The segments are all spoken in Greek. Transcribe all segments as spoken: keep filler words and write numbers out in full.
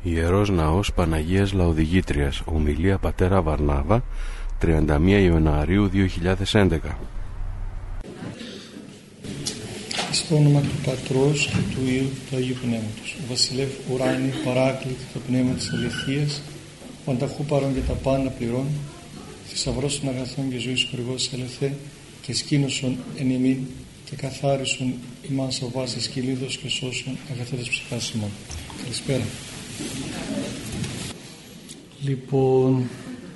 Ιερός Ναός Παναγίας Λαοδηγήτριας. Ομιλία Πατέρα Βαρνάβα, τριάντα μία Ιανουαρίου δύο χιλιάδες έντεκα. Στο όνομα του Πατρός και του Υιού και του Αγίου Πνεύματος. Ο Βασιλεύ ουράνι παράκλητη το πνεύμα της αληθείας, ο ανταχού παρών και τα πάντα πληρών, θησαυρός των αγαθών και ζωής χορηγός ελεθέ, και σκήνωσον εν ημίν και καθάρισον ημάς σοβάσης κυλίδος και σώσον αγαθέτες ψυχάς ημών. Καλησπέρα. Λοιπόν,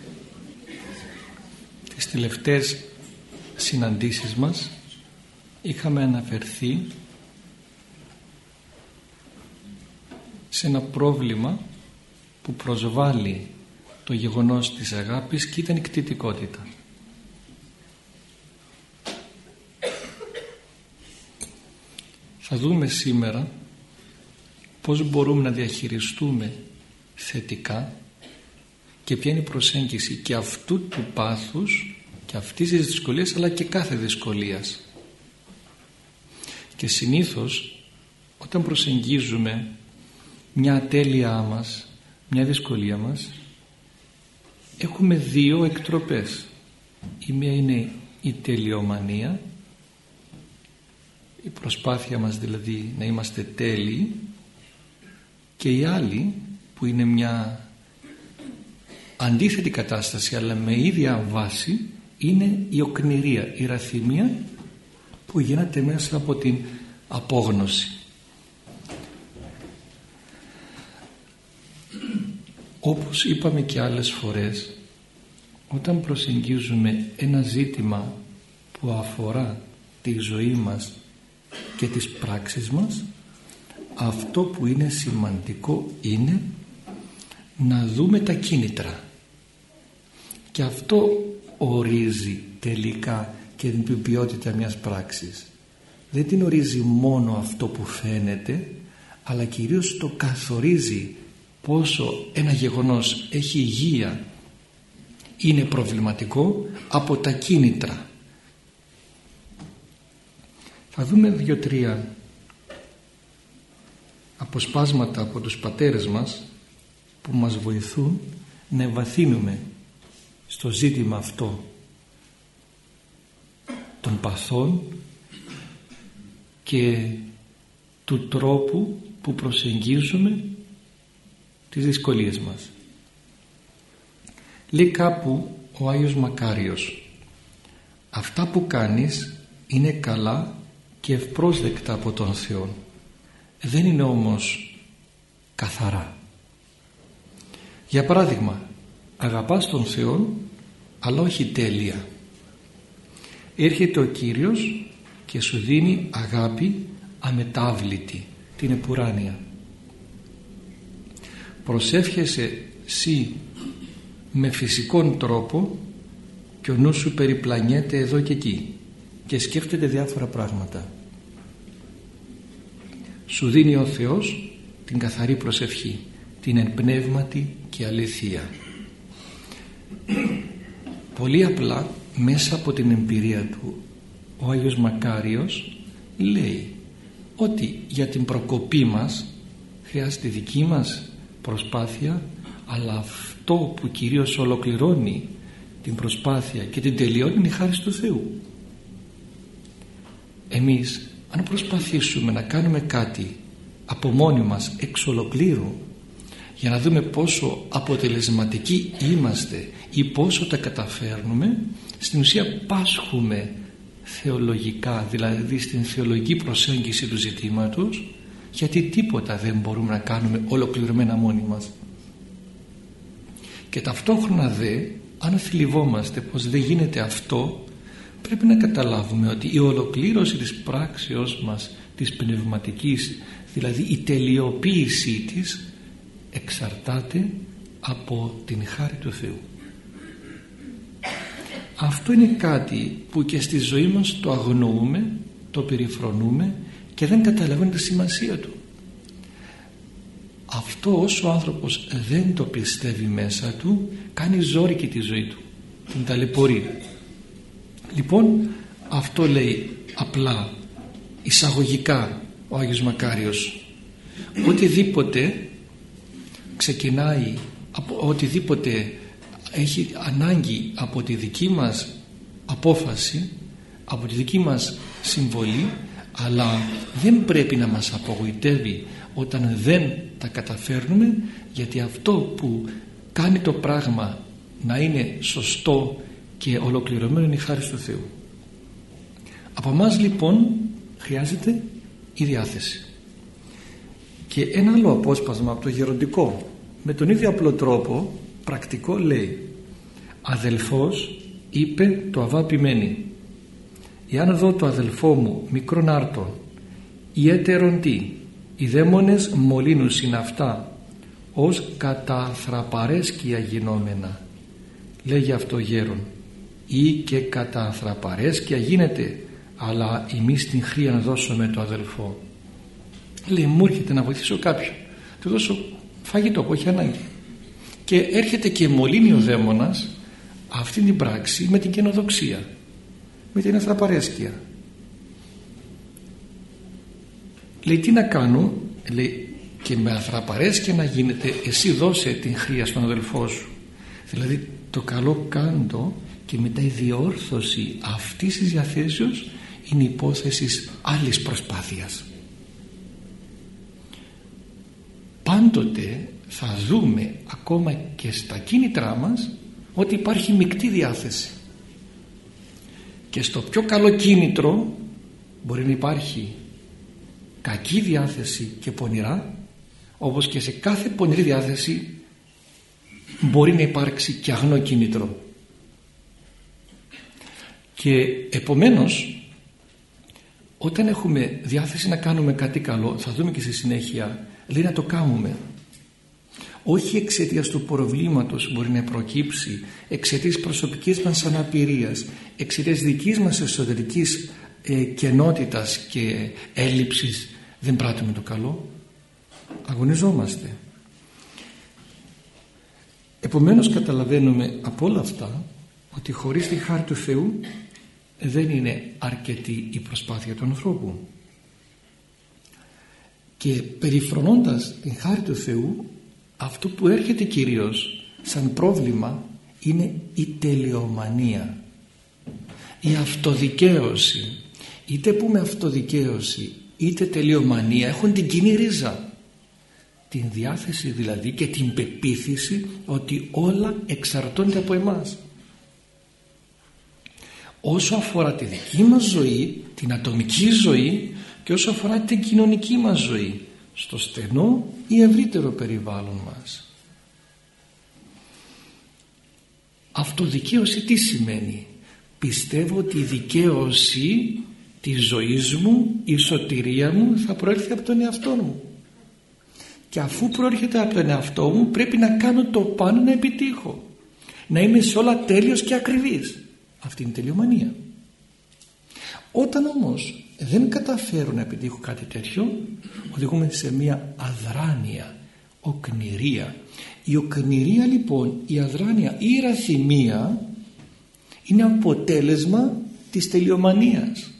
τις τελευταίες συναντήσεις μας είχαμε αναφερθεί σε ένα πρόβλημα που προσβάλλει το γεγονός της αγάπης και ήταν η κτητικότητα. Θα δούμε σήμερα πώς μπορούμε να διαχειριστούμε θετικά και ποια είναι η προσέγγιση και αυτού του πάθους και αυτής της δυσκολίας, αλλά και κάθε δυσκολίας. Και συνήθως όταν προσεγγίζουμε μια ατέλειά μας, μια δυσκολία μας, έχουμε δύο εκτροπές. Η μία είναι η τελειομανία, η προσπάθεια μας δηλαδή να είμαστε τέλειοι, και η άλλη που είναι μια αντίθετη κατάσταση αλλά με ίδια βάση είναι η οκνηρία, η ραθυμία που γίνεται μέσα από την απόγνωση. Όπως είπαμε και άλλες φορές, όταν προσεγγίζουμε ένα ζήτημα που αφορά τη ζωή μας και τις πράξεις μας, αυτό που είναι σημαντικό είναι να δούμε τα κίνητρα, και αυτό ορίζει τελικά και την ποιότητα μιας πράξης. Δεν την ορίζει μόνο αυτό που φαίνεται, αλλά κυρίως το καθορίζει πόσο ένα γεγονός έχει υγεία, είναι προβληματικό από τα κίνητρα. Θα δούμε δύο-τρία αποσπάσματα από τους πατέρες μας που μας βοηθούν να ευαθύνουμε στο ζήτημα αυτό των παθών και του τρόπου που προσεγγίζουμε τις δυσκολίες μας. Λέει κάπου ο Άγιος Μακάριος: αυτά που κάνεις είναι καλά και ευπρόσδεκτα από τον Θεό, δεν είναι όμως καθαρά. Για παράδειγμα, αγαπάς τον Θεό αλλά όχι τέλεια. Έρχεται ο Κύριος και σου δίνει αγάπη αμετάβλητη, την επουράνια. Προσεύχεσαι εσύ με φυσικόν τρόπο και ο νους σου περιπλανιέται εδώ και εκεί και σκέφτεται διάφορα πράγματα. Σου δίνει ο Θεός την καθαρή προσευχή, την εμπνεύματη και αλήθεια. Πολύ απλά, μέσα από την εμπειρία του, ο Άγιος Μακάριος λέει ότι για την προκοπή μας χρειάζεται δική μας προσπάθεια, αλλά αυτό που κυρίως ολοκληρώνει την προσπάθεια και την τελειώνει είναι η χάρις του Θεού. Εμείς αν προσπαθήσουμε να κάνουμε κάτι από μόνοι μας εξ ολοκλήρου, για να δούμε πόσο αποτελεσματικοί είμαστε ή πόσο τα καταφέρνουμε, στην ουσία πάσχουμε θεολογικά, δηλαδή στην θεολογική προσέγγιση του ζητήματος, γιατί τίποτα δεν μπορούμε να κάνουμε ολοκληρωμένα μόνοι μας. Και ταυτόχρονα δε, αν θλιβόμαστε πως δεν γίνεται αυτό, πρέπει να καταλάβουμε ότι η ολοκλήρωση της πράξεως μας, της πνευματικής, δηλαδή η τελειοποίησή της, εξαρτάται από την χάρη του Θεού. Αυτό είναι κάτι που και στη ζωή μας το αγνοούμε, το περιφρονούμε και δεν καταλαβαίνουμε τη σημασία του. Αυτό όσο ο άνθρωπος δεν το πιστεύει μέσα του, κάνει ζόρικη τη ζωή του, την ταλαιπωρεί. Λοιπόν, αυτό λέει απλά, εισαγωγικά ο Άγιος Μακάριος. Οτιδήποτε ξεκινάει από οτιδήποτε έχει ανάγκη από τη δική μας απόφαση, από τη δική μας συμβολή, αλλά δεν πρέπει να μας απογοητεύει όταν δεν τα καταφέρνουμε, γιατί αυτό που κάνει το πράγμα να είναι σωστό και ολοκληρωμένο είναι η χάρη του Θεού. Από εμάς λοιπόν χρειάζεται η διάθεση. Και ένα άλλο απόσπασμα από το γεροντικό με τον ίδιο απλό τρόπο πρακτικό λέει: αδελφός είπε το αβάπημένει, εάν δω το αδελφό μου μικρόν άρτον ή έτερον τι, οι δαίμονες μολύνους είναι αυτά ως κατά θραπαρέσκεια γινόμενα, λέγει αυτό γέρον, ή και κατά θραπαρέσκεια γίνεται, αλλά εμείς την χρία να δώσουμε το αδελφό. Λέει, μου έρχεται να βοηθήσω κάποιον, του δώσω φαγητό που έχει ανάγκη, και έρχεται και μολύνει ο δαίμονας αυτή την πράξη με την καινοδοξία, με την αθραπαρέσκεια. Λέει, τι να κάνω? Λέει, και με αθραπαρέσκεια να γίνεται, εσύ δώσε την χρία στον αδελφό σου. Δηλαδή το καλό κάντο και μετά η διόρθωση αυτής της διαθέσεως είναι υπόθεση άλλης προσπάθειας. Πάντοτε θα δούμε ακόμα και στα κίνητρά μας ότι υπάρχει μεικτή διάθεση, και στο πιο καλό κίνητρο μπορεί να υπάρχει κακή διάθεση και πονηρά, όπως και σε κάθε πονηρή διάθεση μπορεί να υπάρξει και αγνό κίνητρο. Και επομένως όταν έχουμε διάθεση να κάνουμε κάτι καλό, θα δούμε και στη συνέχεια, λέει να το κάνουμε, όχι εξαιτίας του προβλήματος που μπορεί να προκύψει, εξαιτίας προσωπικής μας αναπηρίας, εξαιτίας δικής μας εσωτερικής ε, κενότητας και έλλειψης δεν πράττουμε το καλό, αγωνιζόμαστε. Επομένως καταλαβαίνουμε από όλα αυτά ότι χωρίς τη χάρη του Θεού δεν είναι αρκετή η προσπάθεια του ανθρώπου, και περιφρονώντας την χάρη του Θεού, αυτό που έρχεται κυρίως σαν πρόβλημα είναι η τελειομανία, η αυτοδικαίωση. Είτε πούμε αυτοδικαίωση είτε τελειομανία έχουν την κοινή ρίζα, την διάθεση δηλαδή και την πεποίθηση ότι όλα εξαρτώνται από εμάς. Όσο αφορά τη δική μας ζωή, την ατομική ζωή, και όσο αφορά την κοινωνική μας ζωή, στο στενό ή ευρύτερο περιβάλλον μας. Αυτοδικαίωση τι σημαίνει? Πιστεύω ότι η δικαίωση της ζωής μου, η σωτηρία μου θα προέρχεται από τον εαυτό μου, και αφού προέρχεται από τον εαυτό μου πρέπει να κάνω το πάνω να επιτύχω, να είμαι σε όλα τέλειος και ακριβής. Αυτή είναι η τελειομανία. Όταν όμως δεν καταφέρω να επιτύχω κάτι τέτοιο, οδηγούμε σε μια αδράνεια, οκνηρία. Η οκνηρία λοιπόν, η αδράνεια, η ραθυμία είναι αποτέλεσμα της τελειομανίας.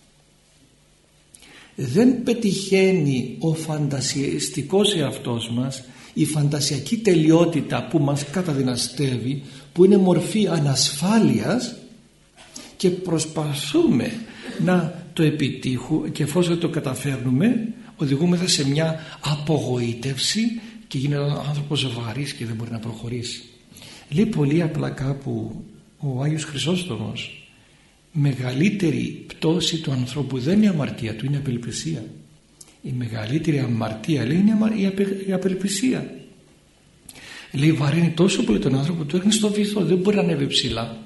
Δεν πετυχαίνει ο φαντασιαστικός εαυτός μας, η φαντασιακή τελειότητα που μας καταδυναστεύει, που είναι μορφή ανασφάλειας, και προσπαθούμε να το επιτύχουμε, και εφόσον το καταφέρνουμε οδηγούμεθα σε μια απογοήτευση και γίνεται ο άνθρωπος βαρύς και δεν μπορεί να προχωρήσει. Λέει πολύ απλά κάπου ο Άγιος Χρυσόστομος, μεγαλύτερη πτώση του ανθρώπου δεν είναι η αμαρτία του, είναι η απελπισία. Η μεγαλύτερη αμαρτία, λέει, είναι η απελπισία. Λέει, βαρύνει τόσο πολύ τον άνθρωπο, του έρχνει στο βυθό, δεν μπορεί να ανέβει ψηλά.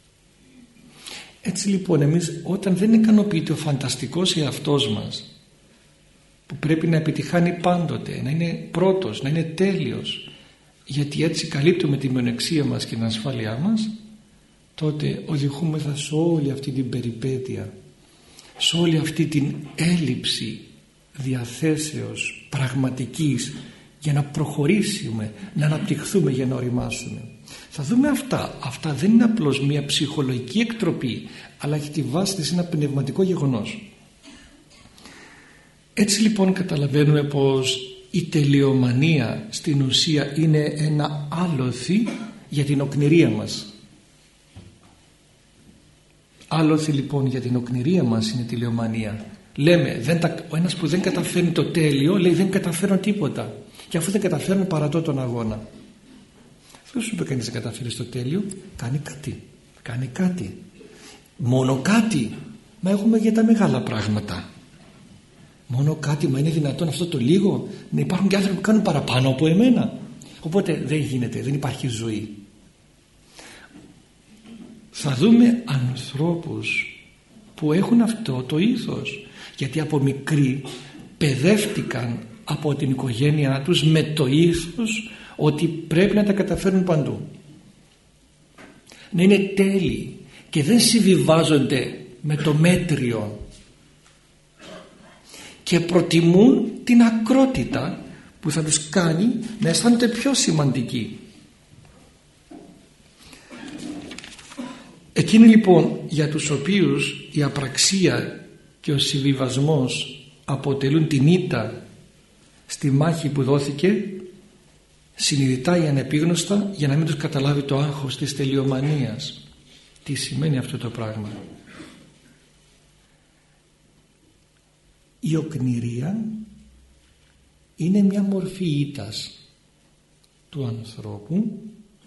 Έτσι λοιπόν εμείς όταν δεν ικανοποιείται ο φανταστικός εαυτός μας, που πρέπει να επιτυχάνει πάντοτε, να είναι πρώτος, να είναι τέλειος, γιατί έτσι καλύπτουμε τη μειονεξία μας και την ασφάλειά μας, τότε οδηγούμεθα σε όλη αυτή την περιπέτεια, σε όλη αυτή την έλλειψη διαθέσεως πραγματικής για να προχωρήσουμε, να αναπτυχθούμε, για να οριμάσουμε. Θα δούμε αυτά. Αυτά δεν είναι απλώς μια ψυχολογική εκτροπή, αλλά έχει τη βάση της ένα πνευματικό γεγονός. Έτσι λοιπόν καταλαβαίνουμε πως η τελειομανία στην ουσία είναι ένα άλοθη για την οκνηρία μας. Άλοθη λοιπόν για την οκνηρία μας είναι η τελειομανία. Λέμε, δεν τα, ο ένας που δεν καταφέρνει το τέλειο λέει δεν καταφέρνω τίποτα, και αφού δεν καταφέρνω παρατώ τον αγώνα. Δεν σου είπε κανείς δεν καταφέρει το τέλειο, κάνει κάτι, κάνει κάτι, μόνο κάτι. Μα έχουμε για τα μεγάλα πράγματα. Μόνο κάτι, μα είναι δυνατόν αυτό το λίγο? Να υπάρχουν και άνθρωποι που κάνουν παραπάνω από εμένα. Οπότε δεν γίνεται, δεν υπάρχει ζωή. Θα δούμε ανθρώπους που έχουν αυτό το ήθος, γιατί από μικροί παιδεύτηκαν από την οικογένειά τους με το ήθος ότι πρέπει να τα καταφέρουν παντού, να είναι τέλειοι και δεν συμβιβάζονται με το μέτριο και προτιμούν την ακρότητα που θα τους κάνει να αισθάνονται πιο σημαντικοί. Εκείνοι λοιπόν για τους οποίους η απραξία και ο συμβιβασμός αποτελούν την ήττα στη μάχη που δόθηκε, συνειδητά ή ανεπίγνωστα, για να μην τους καταλάβει το άγχος της τελειομανίας. Τι σημαίνει αυτό το πράγμα? Η οκνηρία είναι μια μορφή ήττας του ανθρώπου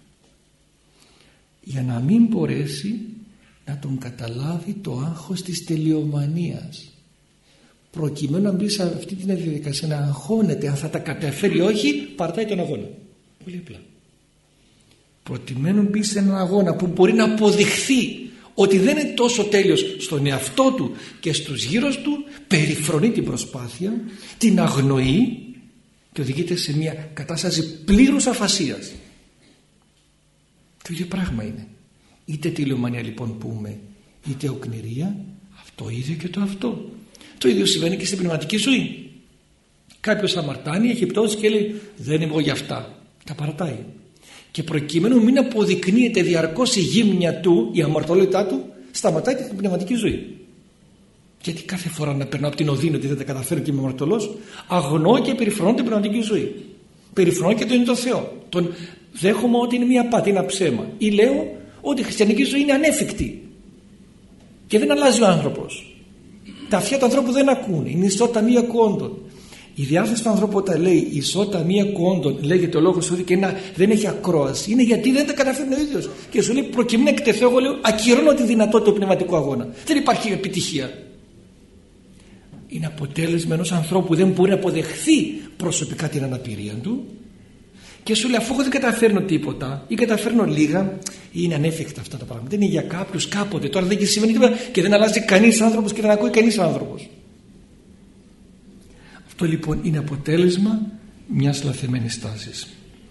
για να μην μπορέσει να τον καταλάβει το άγχος της τελειομανίας, προκειμένου να μπει σε αυτή την διαδικασία να αγχώνεται αν θα τα καταφέρει ή όχι, παρτάει τον αγώνα. Πολύ απλά. Προκειμένου να μπει σε έναν αγώνα που μπορεί να αποδειχθεί ότι δεν είναι τόσο τέλειος στον εαυτό του και στους γύρω του, περιφρονεί την προσπάθεια, την αγνοεί και οδηγείται σε μια κατάσταση πλήρους αφασίας. Το ίδιο πράγμα είναι. Είτε τελειομανία λοιπόν πούμε, είτε οκνηρία, αυτό ίδιο και το αυτό. Το ίδιο συμβαίνει και στην πνευματική ζωή. Κάποιος αμαρτάνει, έχει πτώση και λέει δεν είμαι εγώ για αυτά. Τα παρατάει. Και προκειμένου μην αποδεικνύεται διαρκώς η γύμνια του, η αμαρτωλότητά του, σταματάει την πνευματική ζωή. Γιατί κάθε φορά να περνάω από την οδύνη ότι δεν τα καταφέρω και είμαι αμαρτωλός, αγνώ και περιφρονώ την πνευματική ζωή. Περιφρονώ και τον είναι το Θεό. Τον δέχομαι ότι είναι μια απάτη, ένα ψέμα. Ή λέω ότι η χριστιανική ζωή είναι ανέφικτη και δεν αλλάζει ο άνθρωπος. Τα αυτιά του ανθρώπου δεν ακούνε. Είναι ισότητα μία κόντων. Η διάθεση του ανθρώπου όταν λέει ισότητα μία κόντων, λέγεται ο λόγος ότι και ένα, δεν έχει ακρόαση, είναι γιατί δεν τα καταφέρνει ο ίδιος. Και σου λέει προκειμένου να εκτεθώ, εγώ λέω ακυρώνω τη δυνατότητα του πνευματικού αγώνα. Δεν υπάρχει επιτυχία. Είναι αποτέλεσμα ενός ανθρώπου που δεν μπορεί να αποδεχθεί προσωπικά την αναπηρία του και σου λέει αφού εγώ δεν καταφέρνω τίποτα ή καταφέρνω λίγα, είναι ανέφικτα αυτά τα πράγματα. Είναι για κάποιους κάποτε, τώρα δεν συμβαίνει τίποτα και δεν αλλάζει κανείς άνθρωπος και δεν ακούει κανείς άνθρωπος. Αυτό λοιπόν είναι αποτέλεσμα μιας λαθεμένης τάσης.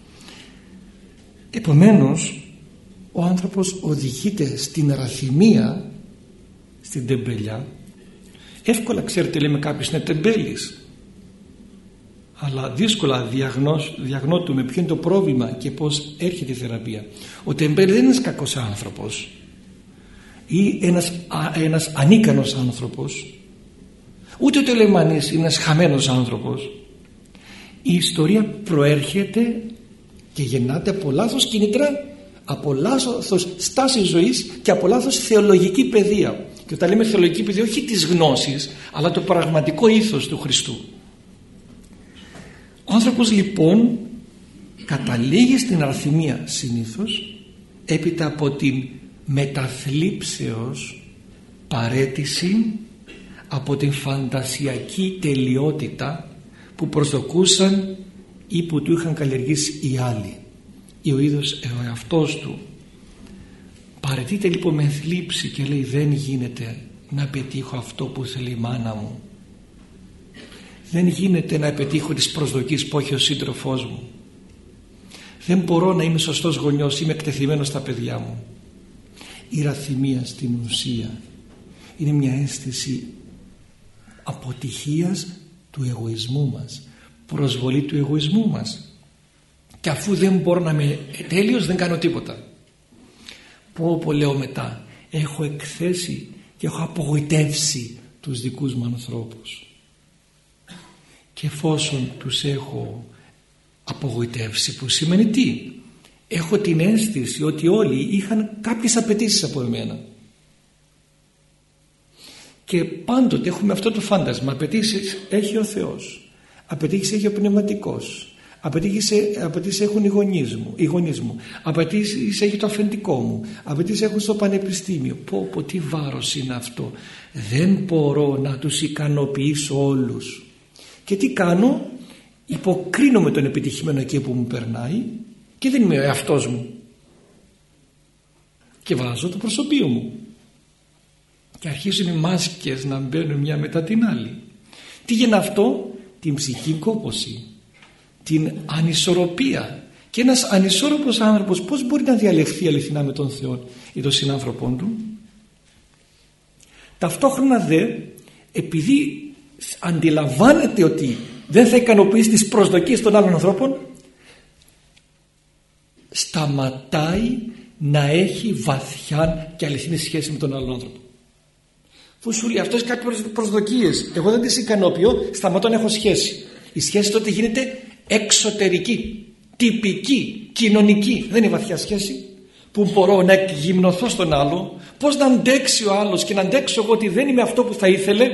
Επομένως ο άνθρωπος οδηγείται στην ραθυμία, στην τεμπελιά. Εύκολα ξέρετε λέμε κάποιος είναι τεμπέλης, αλλά δύσκολα διαγνώτουμε ποιο είναι το πρόβλημα και πώς έρχεται η θεραπεία. Ο τεμπέλης δεν είναι ένας κακός άνθρωπος ή ένας, α, ένας ανίκανος άνθρωπος, ούτε ο τελεμανής είναι ένας χαμένος άνθρωπος. Η ιστορία προέρχεται και γεννάται από λάθος κίνητρα, από λάθος στάση ζωής και από λάθος θεολογική παιδεία. Και όταν λέμε θεολογική παιδεία, όχι της γνώσης, αλλά το πραγματικό ήθος του Χριστού. Ο άνθρωπος λοιπόν καταλήγει στην αρθυμία συνήθως έπειτα από την μεταθλίψεως παραίτηση από την φαντασιακή τελειότητα που προσδοκούσαν ή που του είχαν καλλιεργήσει οι άλλοι ή ο ίδιος ο εαυτός του. Παραιτείται λοιπόν με θλίψη και λέει δεν γίνεται να πετύχω αυτό που θέλει η μάνα μου, δεν γίνεται να πετύχω τις προσδοκίες που έχει ο σύντροφός μου, δεν μπορώ να είμαι σωστός γονιός, είμαι εκτεθειμένος στα παιδιά μου. Η ραθυμία στην ουσία είναι μια αίσθηση αποτυχίας του εγωισμού μας, προσβολή του εγωισμού μας, και αφού δεν μπορώ να είμαι τέλειος δεν κάνω τίποτα. Πω πω λέω μετά, έχω εκθέσει και έχω απογοητεύσει τους δικούς μου ανθρώπους Και εφόσον τους έχω απογοητεύσει, που σημαίνει τι? Έχω την αίσθηση ότι όλοι είχαν κάποιες απαιτήσεις από εμένα. Και πάντοτε έχουμε αυτό το φάντασμα. Απαιτήσεις έχει ο Θεός, απαιτήσεις έχει ο Πνευματικός, απαιτήσεις έχουν οι γονείς μου, οι γονείς μου, απαιτήσεις έχει το αφεντικό μου, απαιτήσεις έχουν στο πανεπιστήμιο. Πω πω, τι βάρος είναι αυτό. Δεν μπορώ να τους ικανοποιήσω όλους. Και τι κάνω? Υποκρίνομαι τον επιτυχημένο εκεί που μου περνάει και δεν είμαι ο εαυτός μου και βάζω το προσωπείο μου και αρχίζουν οι μάσκες να μπαίνουν μια μετά την άλλη. Τι γίνει αυτό? Την ψυχική κόπωση, την ανισορροπία. Και ένας ανισόρροπος άνθρωπος πώς μπορεί να διαλεχθεί αληθινά με τον Θεό ή τον συνάνθρωπον του? Ταυτόχρονα δε, επειδή αντιλαμβάνεται ότι δεν θα ικανοποιήσει τις προσδοκίες των άλλων ανθρώπων, σταματάει να έχει βαθιά και αληθινή σχέση με τον άλλον άνθρωπο. Που σου λέει αυτός κάποιες προσδοκίες, εγώ δεν τις ικανοποιώ, σταματώ να έχω σχέση. Η σχέση τότε γίνεται εξωτερική, τυπική, κοινωνική. Δεν είναι βαθιά σχέση που μπορώ να εκγυμνοθώ στον άλλο. Πώς να αντέξει ο άλλος και να αντέξω εγώ ότι δεν είμαι αυτό που θα ήθελε?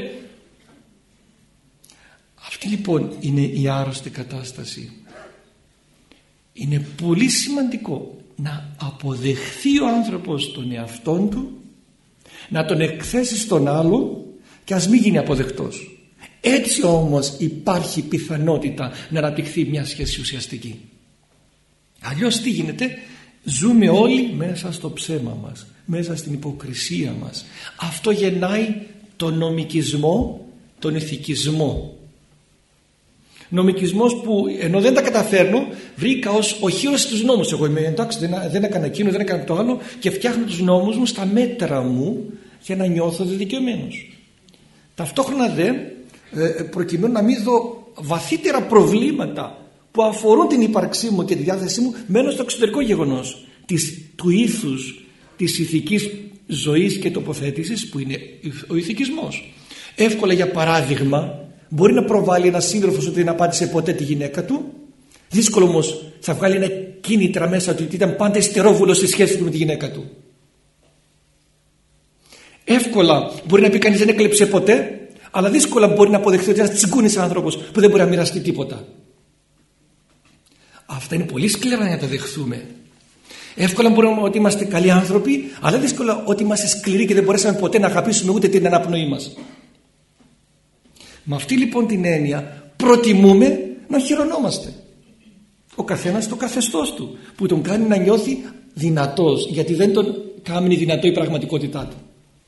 Αυτή λοιπόν είναι η άρρωστη κατάσταση. Είναι πολύ σημαντικό να αποδεχθεί ο άνθρωπος τον εαυτόν του, να τον εκθέσει στον άλλο και ας μην γίνει αποδεκτός. Έτσι όμως υπάρχει πιθανότητα να αναπτυχθεί μια σχέση ουσιαστική. Αλλιώς τι γίνεται? Ζούμε όλοι μέσα στο ψέμα μας, μέσα στην υποκρισία μας. Αυτό γεννάει τον νομικισμό, τον ηθικισμό. Νομικισμός που ενώ δεν τα καταφέρνω βρήκα ως οχύρωση τους νόμους. Εγώ είμαι εντάξει, δεν, δεν έκανα εκείνο, δεν έκανα το άλλο και φτιάχνω τους νόμους μου στα μέτρα μου για να νιώθω δικαιωμένος. Ταυτόχρονα δε προκειμένου να μην δω βαθύτερα προβλήματα που αφορούν την ύπαρξή μου και τη διάθεσή μου, μένω στο εξωτερικό γεγονός της, του ήθους της ηθικής ζωής και τοποθέτησης που είναι ο ηθικισμός. Εύκολα για παράδειγμα μπορεί να προβάλλει ένας σύντροφος ότι δεν απάντησε ποτέ τη γυναίκα του. Δύσκολο όμως θα βγάλει ένα κίνητρα μέσα του ότι ήταν πάντα ιστερόβουλος στη σχέση του με τη γυναίκα του. Εύκολα μπορεί να πει κανείς δεν έκλεψε ποτέ, αλλά δύσκολα μπορεί να αποδεχθεί ότι ένας τσιγκούνης άνθρωπος που δεν μπορεί να μοιραστεί τίποτα. Αυτά είναι πολύ σκληρά να τα δεχθούμε. Εύκολα μπορούμε ότι είμαστε καλοί άνθρωποι, αλλά δύσκολα ότι είμαστε σκληροί και δεν μπορέσαμε ποτέ να αγαπήσουμε ούτε την αναπνοή μας. Με αυτή λοιπόν την έννοια προτιμούμε να χειρονόμαστε. Ο καθένας το καθεστώς του που τον κάνει να νιώθει δυνατός, γιατί δεν τον κάνει δυνατό η πραγματικότητά του.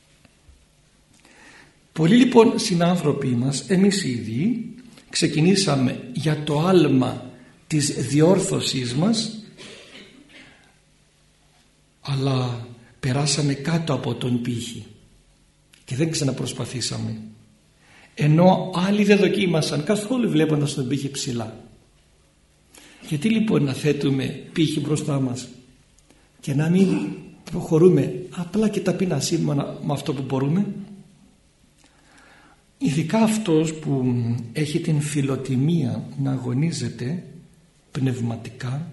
Πολλοί λοιπόν συνάνθρωποι μας, εμείς ήδη ξεκινήσαμε για το άλμα της διόρθωσής μας, αλλά περάσαμε κάτω από τον πύχη και δεν ξαναπροσπαθήσαμε. Ενώ άλλοι δεν δοκίμασαν καθόλου βλέποντας τον πύχη ψηλά. Γιατί λοιπόν να θέτουμε πύχη μπροστά μας και να μην προχωρούμε απλά και ταπεινά σύμφωνα με αυτό που μπορούμε? Ειδικά αυτός που έχει την φιλοτιμία να αγωνίζεται πνευματικά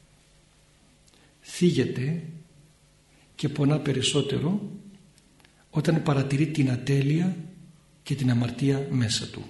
θίγεται και πονά περισσότερο όταν παρατηρεί την ατέλεια και την αμαρτία μέσα του.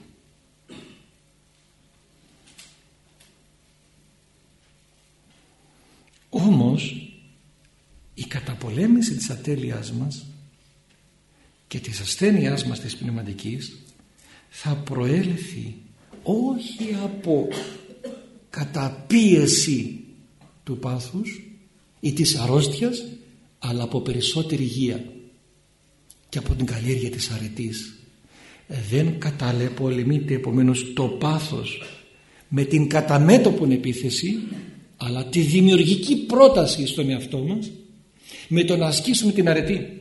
Όμως η καταπολέμηση της ατέλειας μας και της ασθένειάς μας της πνευματικής θα προέλθει όχι από καταπίεση του πάθους ή της αρρώστιας, αλλά από περισσότερη υγεία και από την καλλιέργεια της αρετής. Δεν καταλεπολεμείται επομένως το πάθος με την καταμέτωπον επίθεση, αλλά τη δημιουργική πρόταση στον εαυτό μας με το να ασκήσουμε την αρετή.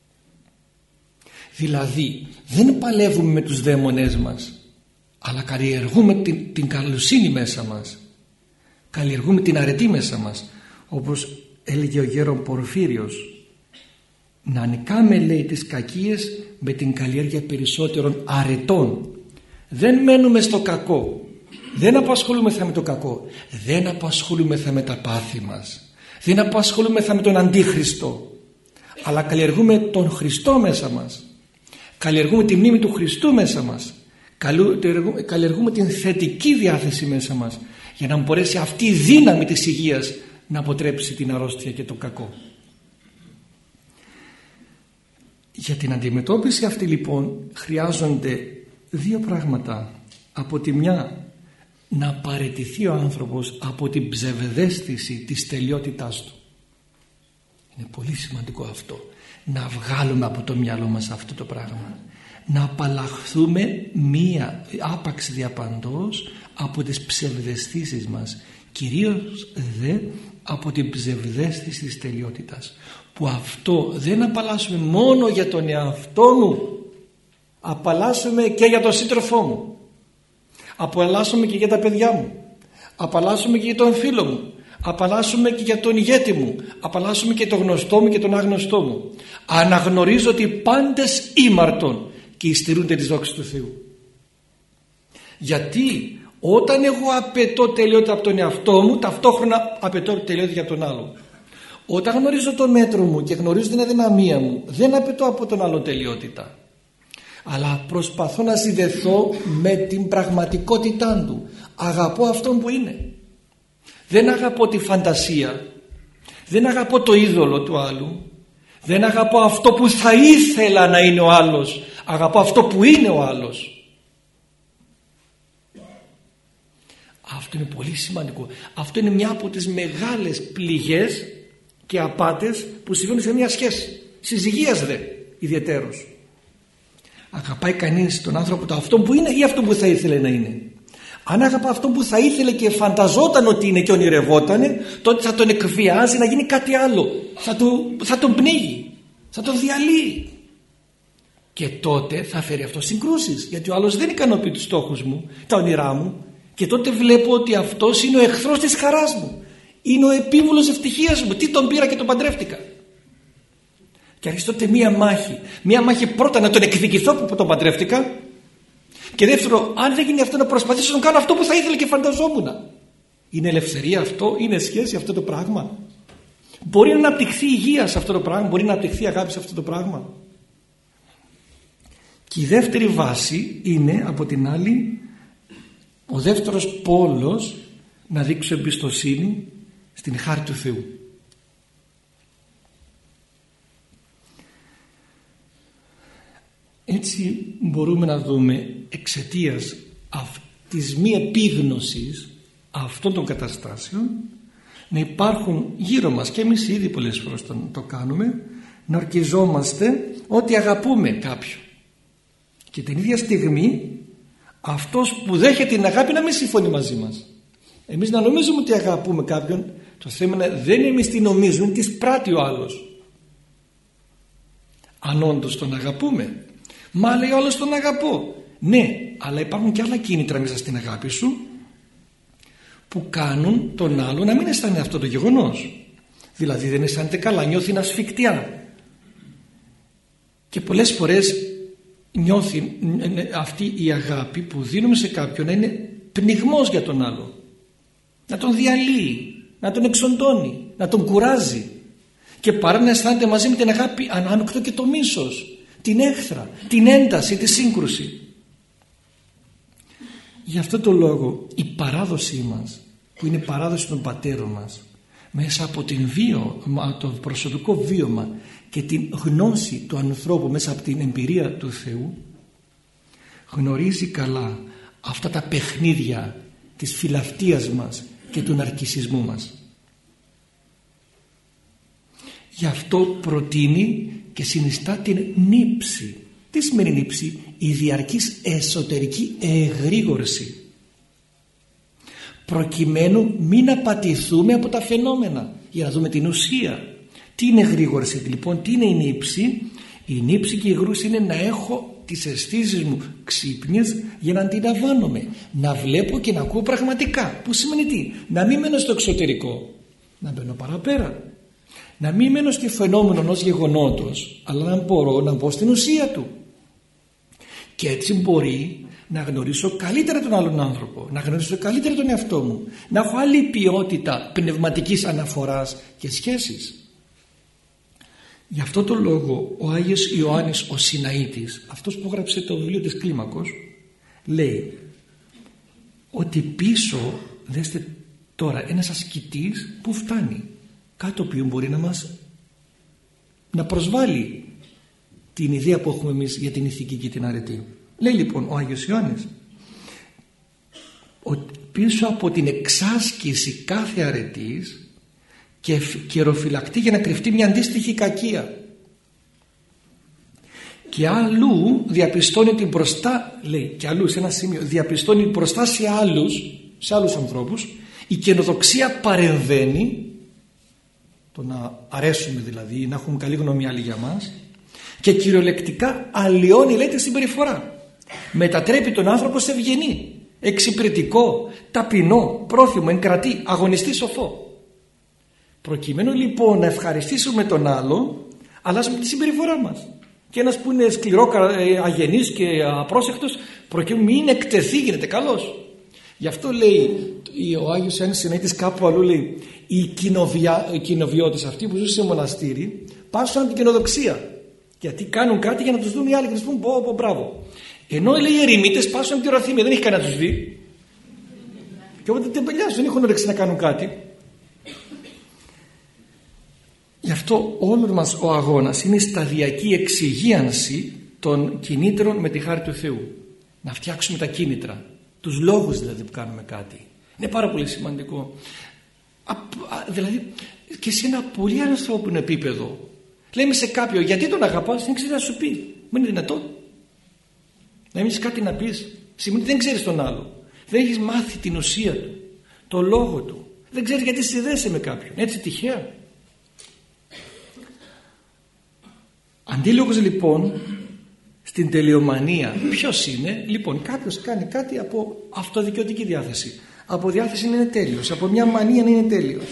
Δηλαδή δεν παλεύουμε με τους δαίμονές μας, αλλά καλλιεργούμε την, την καλοσύνη μέσα μας, καλλιεργούμε την αρετή μέσα μας, όπως έλεγε ο γέρον Πορφύριος, να νικάμε λέει τις κακίες με την καλλιέργεια περισσότερων αρετών. Δεν μένουμε στο κακό, Δεν απασχολούμεθα με το κακό. Δεν απασχολούμεθα με τα πάθη μας. Δεν απασχολούμεθα με τον Αντίχριστο. Αλλά καλλιεργούμε τον Χριστό μέσα μας. Καλλιεργούμε τη μνήμη του Χριστού μέσα μας. Καλλιεργούμε την θετική διάθεση μέσα μας, για να μπορέσει αυτή η δύναμη της υγείας να αποτρέψει την αρρώστια και το κακό. Για την αντιμετώπιση αυτή λοιπόν χρειάζονται δύο πράγματα. Από τη μια, να παραιτηθεί ο άνθρωπος από την ψευδαίσθηση της τελειότητάς του. Είναι πολύ σημαντικό αυτό, να βγάλουμε από το μυαλό μας αυτό το πράγμα, να απαλλαχθούμε μία άπαξ διαπαντός από τις ψευδαισθήσεις μας, κυρίως δε από την ψευδαίσθηση της τελειότητας, που αυτό δεν απαλλάσσουμε μόνο για τον εαυτό μου, απαλλάσσουμε και για τον σύντροφό μου, απαλλάσσουμε και για τα παιδιά μου, απαλλάσσουμε και για τον φίλο μου, απαλλάσσουμε και για τον ηγέτη μου, απαλλάσσουμε και τον γνωστό μου και τον άγνωστό μου. Αναγνωρίζω ότι πάντες ήμαρτον και υστερούνται της δόξης του Θεού. Γιατί όταν εγώ απαιτώ τελειότητα από τον εαυτό μου, ταυτόχρονα απαιτώ τελειότητα για τον άλλο. Όταν γνωρίζω το μέτρο μου και γνωρίζω την αδυναμία μου, δεν απαιτώ από τον άλλο τελειότητα, αλλά προσπαθώ να συνδεθώ με την πραγματικότητά του. Αγαπώ αυτόν που είναι. Δεν αγαπώ τη φαντασία, δεν αγαπώ το είδωλο του άλλου, δεν αγαπώ αυτό που θα ήθελα να είναι ο άλλος, αγαπώ αυτό που είναι ο άλλος. Αυτό είναι πολύ σημαντικό. Αυτό είναι μια από τις μεγάλες πληγές και απάτες που συμβαίνουν σε μια σχέση, συζυγίας δε ιδιαιτέρως. Αγαπάει κανείς τον άνθρωπο το αυτό που είναι ή αυτό που θα ήθελε να είναι? Αν αγαπά αυτό που θα ήθελε και φανταζόταν ότι είναι και ονειρευότανε, τότε θα τον εκβιάζει να γίνει κάτι άλλο, θα, του, θα τον πνίγει, θα τον διαλύει, και τότε θα φέρει αυτό συγκρούσεις, γιατί ο άλλος δεν ικανοποιεί τους στόχους μου, τα όνειρά μου, και τότε βλέπω ότι αυτός είναι ο εχθρός της χαράς μου, είναι ο επίβουλος ευτυχίας μου. Τι τον πήρα και τον παντρεύτηκα? Και αρχίζει τότε μία μάχη. Μία μάχη πρώτα να τον εκδικηθώ που τον παντρεύτηκα, και δεύτερο, αν δεν γίνει αυτό, να προσπαθήσω να κάνω αυτό που θα ήθελα και φανταζόμουν. Είναι ελευθερία αυτό? Είναι σχέση αυτό το πράγμα? Μπορεί να αναπτυχθεί υγεία σε αυτό το πράγμα? Μπορεί να αναπτυχθεί αγάπη σε αυτό το πράγμα? Και η δεύτερη βάση είναι, από την άλλη, ο δεύτερος πόλος, να δείξω εμπιστοσύνη στην χάρη του Θεού. Έτσι μπορούμε να δούμε, εξαιτίας της μη επίγνωσης αυτών των καταστάσεων, να υπάρχουν γύρω μας, και εμείς ήδη πολλές φορές το, το κάνουμε, να ορκιζόμαστε ότι αγαπούμε κάποιον, και την ίδια στιγμή αυτός που δέχεται την αγάπη να μην συμφωνεί μαζί μας. Εμείς να νομίζουμε ότι αγαπούμε κάποιον, το θέμα δεν είναι εμείς τι νομίζουμε, τι πράττει ο άλλος. Αν όντως τον αγαπούμε, μα λέει ο άλλος τον αγαπώ. Ναι, αλλά υπάρχουν και άλλα κίνητρα μέσα στην αγάπη σου που κάνουν τον άλλο να μην αισθάνεται αυτό το γεγονός. Δηλαδή δεν αισθάνεται καλά, νιώθει ασφικτιά. Και πολλές φορές νιώθει αυτή η αγάπη που δίνουμε σε κάποιον να είναι πνιγμός για τον άλλο. Να τον διαλύει, να τον εξοντώνει, να τον κουράζει. Και παρά να αισθάνεται μαζί με την αγάπη ανάμεικτο και το μίσος, την έχθρα, την ένταση, τη σύγκρουση. Γι' αυτό το λόγο η παράδοσή μας, που είναι η παράδοση των πατέρων μας, μέσα από την βίο, το προσωπικό βίωμα και την γνώση του ανθρώπου μέσα από την εμπειρία του Θεού, γνωρίζει καλά αυτά τα παιχνίδια της φιλαυτίας μας και του ναρκισσισμού μας. Γι' αυτό προτείνει και συνιστά την νύψη. Τι σημαίνει νύψη? Η διαρκής εσωτερική εγρήγορση, προκειμένου μην απατηθούμε από τα φαινόμενα, για να δούμε την ουσία. Τι είναι εγρήγορση λοιπόν? Τι είναι η νύψη? Η νύψη και η εγρήγορση είναι να έχω τις αισθήσεις μου ξύπνιες για να αντιλαμβάνομαι, να βλέπω και να ακούω πραγματικά. Που σημαίνει τι? Να μην μένω στο εξωτερικό, να μπαίνω παραπέρα. Να μην μένω στο φαινόμενο ενός γεγονότος, αλλά να μπορώ να μπω στην ουσία του. Και έτσι μπορεί να γνωρίσω καλύτερα τον άλλον άνθρωπο, να γνωρίσω καλύτερα τον εαυτό μου, να έχω άλλη ποιότητα πνευματικής αναφοράς και σχέσης. Γι' αυτό το λόγο ο Άγιος Ιωάννης ο Σιναήτης, αυτός που έγραψε το βιβλίο της Κλίμακος, λέει ότι πίσω, δέστε τώρα, ένας ασκητής που φτάνει, κάτι το οποίο μπορεί να μας να προσβάλλει την ιδέα που έχουμε εμείς για την ηθική και την αρετή. Λέει λοιπόν ο Άγιος Ιωάννης ότι πίσω από την εξάσκηση κάθε αρετής και καιροφυλακτεί για να κρυφτεί μια αντίστοιχη κακία, και αλλού διαπιστώνει την μπροστά, λέει, και αλλού σε ένα σημείο διαπιστώνει μπροστά σε άλλους, σε άλλους ανθρώπους η καινοδοξία παρεμβαίνει, το να αρέσουμε δηλαδή, να έχουμε καλή γνώμη άλλοι για μας, και κυριολεκτικά αλλοιώνει, λέει, τη συμπεριφορά. Μετατρέπει τον άνθρωπο σε ευγενή, εξυπηρετικό, ταπεινό, πρόθυμο, εγκρατή, αγωνιστή, σοφό. Προκειμένου λοιπόν να ευχαριστήσουμε τον άλλο, αλλάζουμε τη συμπεριφορά μας. Και ένας που είναι σκληρό, αγενής και απρόσεκτος, προκειμένου μην εκτεθεί, γίνεται καλός. Γι' αυτό λέει ο Άγιος Ιωάννης Σιναήτης κάπου αλλού, λέει, οι, κοινοβια, οι κοινοβιώτες αυτοί που ζουν σε μοναστήρι πάσουν την κοινοδοξία, γιατί κάνουν κάτι για να τους δουν οι άλλοι και να τους πούν πω, πω, μπράβο. Ενώ, λέει, οι ερημίτες πάσουν την οροθυμία, δεν έχει κανένα να τους δει, και οπότε τεμπελιάζουν, δεν έχουν όρεξη να κάνουν κάτι. Γι' αυτό όλος μας ο αγώνας είναι η σταδιακή εξυγίανση των κινήτρων με τη χάρη του Θεού. Να φτιάξουμε τα κίνητρα, τους λόγους δηλαδή που κάνουμε κάτι. Είναι πάρα πολύ σημαντικό. Α, α, δηλαδή και σε ένα πολύ ανθρώπινο επίπεδο. Λέμε σε κάποιον, γιατί τον αγαπάς, δεν ξέρει να σου πει. Μου είναι δυνατόν να μην έχεις κάτι να πεις? Σημαίνει ότι δεν ξέρεις τον άλλο. Δεν έχεις μάθει την ουσία του, το λόγο του. Δεν ξέρεις γιατί συνδέεσαι με κάποιον. Έτσι τυχαία. Αντίλογος λοιπόν στην τελειομανία ποιος είναι? Λοιπόν, κάποιος κάνει κάτι από αυτοδικαιωτική διάθεση, από διάθεση να είναι τέλειος, από μια μανία να είναι τέλειος.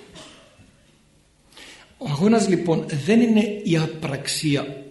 Ο αγώνας λοιπόν δεν είναι η απραξία,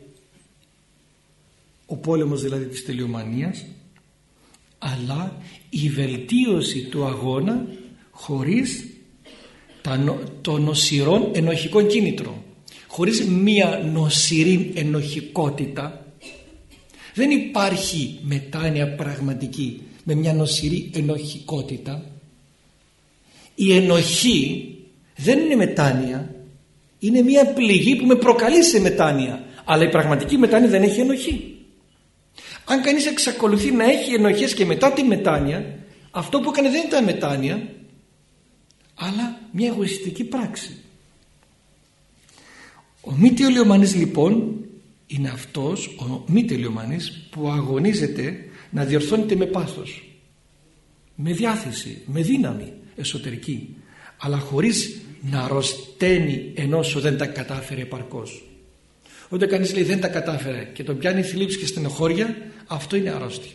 ο πόλεμος δηλαδή της τελειομανίας, αλλά η βελτίωση του αγώνα χωρίς το νοσηρόν ενοχικό κίνητρο. Χωρίς μία νοσηρή ενοχικότητα δεν υπάρχει μετάνοια πραγματική με μια νοσηρή ενοχικότητα. Η ενοχή δεν είναι μετάνοια, είναι μια πληγή που με προκαλεί σε μετάνοια, αλλά η πραγματική μετάνοια δεν έχει ενοχή. Αν κανείς εξακολουθεί να έχει ενοχές και μετά τη μετάνοια, αυτό που έκανε δεν ήταν μετάνοια, αλλά μια εγωιστική πράξη. Ο μη τελειομανής λοιπόν είναι αυτός, ο μη τελειομανής, που αγωνίζεται να διορθώνεται με πάθος, με διάθεση, με δύναμη εσωτερική, αλλά χωρίς να αρρωσταίνει ενός δεν τα κατάφερε επαρκώς. Όταν κανείς λέει δεν τα κατάφερε και τον πιάνει θλίψη και στενοχώρια, αυτό είναι αρρώστια.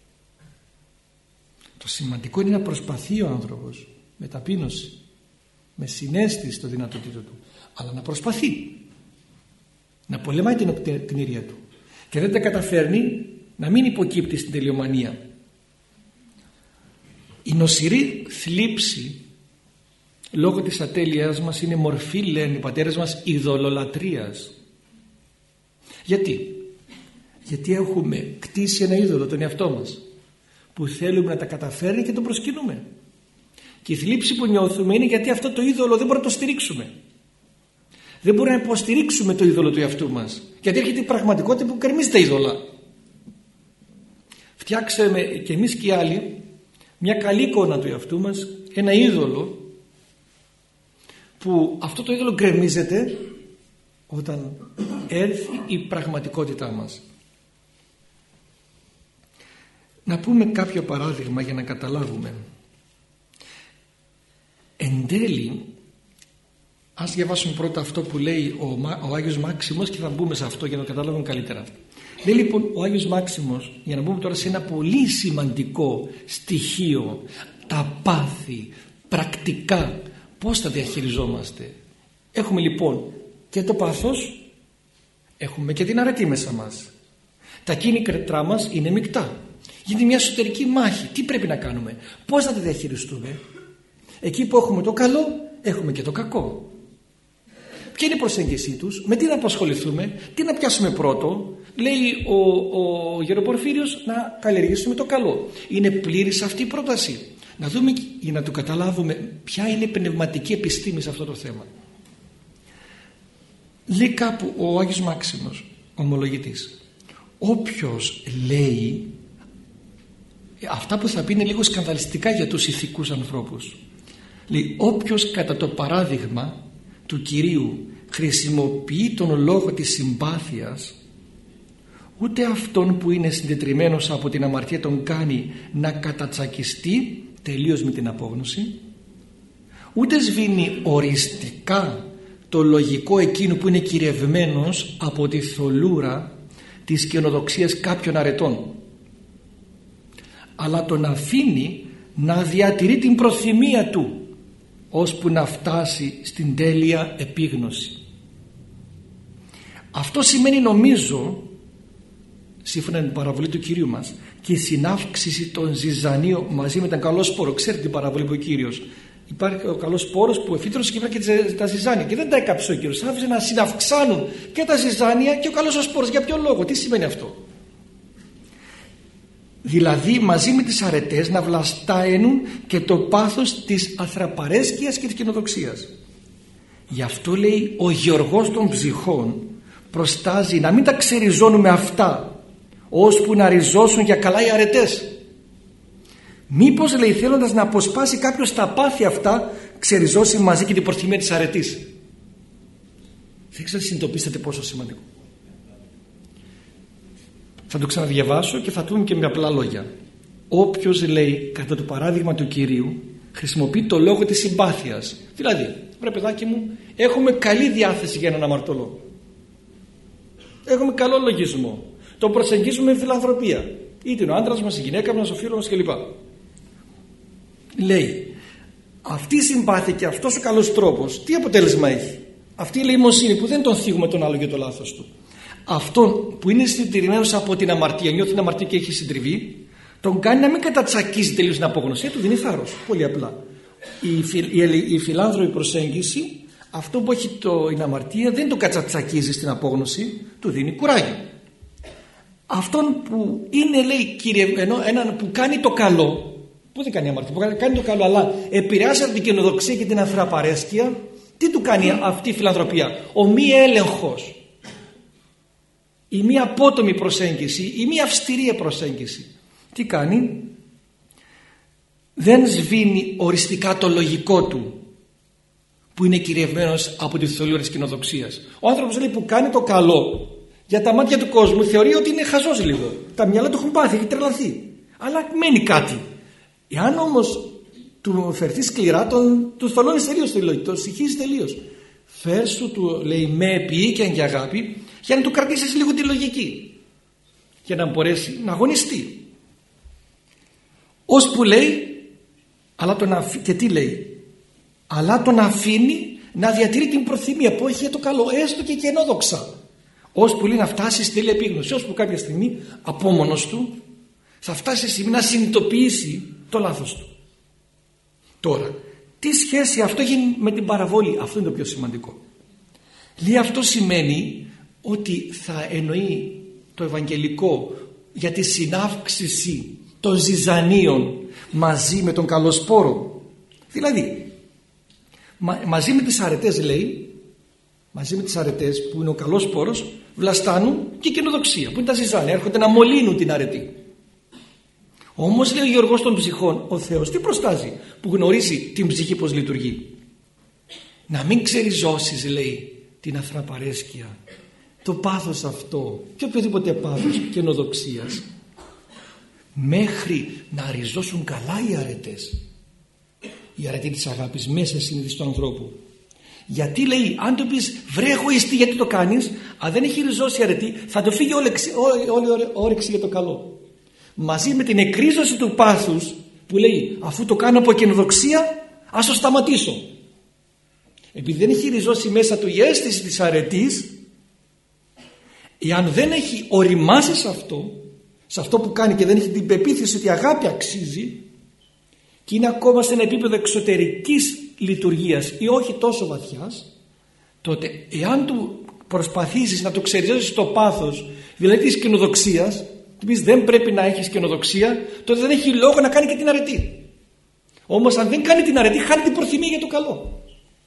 Το σημαντικό είναι να προσπαθεί ο άνθρωπος με ταπείνωση, με συναίσθηση το δυνατοτήτο του, αλλά να προσπαθεί να πολεμάει την κτηνήρια του, και δεν τα καταφέρνει να μην υποκύπτει στην τελειομανία. Η νοσηρή θλίψη λόγω της ατέλειας μας είναι μορφή, λένε οι πατέρες μας, ειδωλολατρίας. Γιατί? Γιατί έχουμε κτίσει ένα είδωλο, τον εαυτό μας, που θέλουμε να τα καταφέρει και τον προσκυνούμε. Και η θλίψη που νιώθουμε είναι γιατί αυτό το είδωλο δεν μπορούμε να το στηρίξουμε. Δεν μπορούμε να υποστηρίξουμε το είδωλο του εαυτού μας, γιατί έρχεται η πραγματικότητα που κρεμίζει τα είδωλα. Φτιάξαμε και εμείς και οι άλλοι μια καλή εικόνα του εαυτού μας, ένα είδωλο, που αυτό το είδωλο γκρεμίζεται όταν έρθει η πραγματικότητά μας. Να πούμε κάποιο παράδειγμα για να καταλάβουμε. Εν τέλει, ας διαβάσουμε πρώτα αυτό που λέει ο, ο Άγιος Μάξιμος και θα μπούμε σε αυτό για να το καταλάβουμε καλύτερα. Λέει λοιπόν ο Άγιος Μάξιμος, για να μπούμε τώρα σε ένα πολύ σημαντικό στοιχείο, τα πάθη, πρακτικά, πώς τα διαχειριζόμαστε. Έχουμε λοιπόν και το πάθος, έχουμε και την αρετή μέσα μας. Τα κίνητρά μας είναι μεικτά. Γίνεται μια εσωτερική μάχη. Τι πρέπει να κάνουμε, πώς να τη διαχειριστούμε? Εκεί που έχουμε το καλό, έχουμε και το κακό. Ποια είναι η προσέγγιση τους, με τι να απασχοληθούμε, τι να πιάσουμε πρώτο? Λέει ο, ο Γεροπορφύριος να καλλιεργήσουμε το καλό. Είναι πλήρης αυτή η πρόταση. Να δούμε για να το καταλάβουμε ποια είναι η πνευματική επιστήμη σε αυτό το θέμα. Λέει κάπου ο Άγιος Μάξιμος, ο ομολογητής, όποιος λέει αυτά που θα πει είναι λίγο σκανδαλιστικά για τους ηθικούς ανθρώπους. Λέει, όποιος κατά το παράδειγμα του Κυρίου χρησιμοποιεί τον λόγο της συμπάθειας, ούτε αυτόν που είναι συντετριμμένος από την αμαρτία τον κάνει να κατατσακιστεί τελείως με την απόγνωση, ούτε σβήνει οριστικά το λογικό εκείνου που είναι κυρευμένος από τη θολούρα της καινοδοξίας κάποιων αρετών, αλλά τον αφήνει να διατηρεί την προθυμία του ώσπου να φτάσει στην τέλεια επίγνωση. Αυτό σημαίνει, νομίζω, σύμφωνα με την παραβολή του Κυρίου μας, και η συνάυξηση των ζυζανίων μαζί με τον καλό σπόρο. Ξέρετε την παραβολή που ο Κύριος, υπάρχει ο καλός σπόρος που εφήτρωσε και και τα ζυζάνια και δεν τα έκαψε ο Κύριος, άφησε να συναυξάνουν και τα ζυζάνια και ο καλός ο σπόρος. Για ποιο λόγο, τι σημαίνει αυτό? Δηλαδή μαζί με τις αρετές να βλασταίνουν και το πάθος της αθραπαρέσκειας και της κοινοδοξίας. Γι' αυτό λέει ο Γεωργός των ψυχών προστάζει να μην τα ξεριζώνουμε αυτά ώσπου να ριζώσουν για καλά οι αρετές. Μήπως, λέει, θέλοντας να αποσπάσει κάποιος τα πάθη αυτά, ξεριζώσει μαζί και την προθυμία της αρετής. Δεν ξέρω αν συνειδητοποιήσατε πόσο σημαντικό. Θα το ξαναδιαβάσω και θα το πούμε και με απλά λόγια. Όποιος, λέει, κατά το παράδειγμα του Κυρίου χρησιμοποιεί το λόγο της συμπάθειας. Δηλαδή, βρε παιδάκι μου, έχουμε καλή διάθεση για έναν αμαρτωλό. Έχουμε καλό λογισμό. Τον προσεγγίζουμε με φιλανθρωπία. Είτε είναι ο άντρας μας, η γυναίκα μας, ο φίλος μας κλπ. Λέει, αυτή η συμπάθεια και αυτός ο καλός τρόπος, τι αποτέλεσμα έχει? Αυτή η ελεημοσύνη που δεν τον θίγουμε τον άλλο για το λάθος του. Αυτόν που είναι συντηρημένος από την αμαρτία, νιώθει την αμαρτία και έχει συντριβεί, τον κάνει να μην κατατσακίζει τελείως την απόγνωση, του δίνει θάρρος. Πολύ απλά. Η, φι, η, η φιλάνθρωπη προσέγγιση, αυτό που έχει το, την αμαρτία δεν τον κατατσακίζει στην απόγνωση, του δίνει κουράγιο. Αυτόν που είναι, λέει, κύριε, ενώ έναν που κάνει το καλό, που δεν κάνει αμαρτία, που κάνει το καλό, αλλά επηρεάζει από την καινοδοξία και την αθραπαρέσκεια, τι του κάνει αυτή η φιλανθρωπία? Ο μη έλεγχος, η μη απότομη προσέγγιση, η μη αυστηρή προσέγγιση. Τι κάνει? Δεν σβήνει οριστικά το λογικό του που είναι κυριευμένος από τη θολούρα της κοινοδοξίας. Ο άνθρωπος, λέει, που κάνει το καλό, για τα μάτια του κόσμου θεωρεί ότι είναι χαζός λίγο. Τα μυαλά του έχουν πάθει, έχει τρελαθεί. Αλλά μένει κάτι. Εάν όμως του φερθεί σκληρά, τον, του θολώνει τελείως τη λογική, τον συγχύζει τελείως. Φέρσου, του λέει, με ποιήκεν και αγάπη, για να του κρατήσεις λίγο τη λογική, για να μπορέσει να αγωνιστεί. Ως που λέει, αλλά τον αφ... και τι λέει? Αλλά τον αφήνει να διατηρεί την προθυμία που έχει για το καλό, έστω και καινόδοξα. Ως που λέει να φτάσει στη τέλεια επίγνωση, ως που κάποια στιγμή από μόνος του θα φτάσει σε στιγμή να συνειδητοποιήσει το λάθος του. Τώρα, τι σχέση αυτό έχει με την παραβολή? Αυτό είναι το πιο σημαντικό. Λέει, αυτό σημαίνει ότι θα εννοεί το Ευαγγελικό για τη συνάυξηση των ζυζανίων μαζί με τον καλό σπόρο. Δηλαδή, μα, μαζί με τις αρετές, λέει, μαζί με τις αρετές που είναι ο καλός σπόρος, βλαστάνουν και η καινοδοξία που είναι τα ζυζάνια, έρχονται να μολύνουν την αρετή. Όμως, λέει ο Γεωργός των ψυχών, ο Θεός τι προστάζει? Που γνωρίζει την ψυχή πως λειτουργεί. Να μην ξεριζώσεις, λέει, την αθραπαρέσκεια, το πάθος αυτό και οποιοδήποτε πάθος καινοδοξίας, μέχρι να ριζώσουν καλά οι αρετές, η αρετή της αγάπης μέσα στη συνείδηση του ανθρώπου. Γιατί, λέει, αν του πεις βρε εγωιστή, γιατί το κάνεις? Αν δεν έχει ριζώσει η αρετή, θα το φύγει όλη η όρεξη για το καλό. Μαζί με την εκρίζωση του πάθους που λέει, αφού το κάνω από καινοδοξία, ας το σταματήσω. Επειδή δεν έχει ριζώσει μέσα του η αίσθηση της αρετής, εάν δεν έχει οριμάσει σε αυτό, σε αυτό που κάνει και δεν έχει την πεποίθηση ότι η αγάπη αξίζει και είναι ακόμα σε ένα επίπεδο εξωτερικής λειτουργίας ή όχι τόσο βαθιάς, τότε εάν του προσπαθήσεις να το ξεριζώσεις το πάθος, δηλαδή της καινοδοξίας, του πεις δεν πρέπει να έχεις καινοδοξία, τότε δεν έχει λόγο να κάνει και την αρετή. Όμως αν δεν κάνει την αρετή, χάνει την προθυμία για το καλό.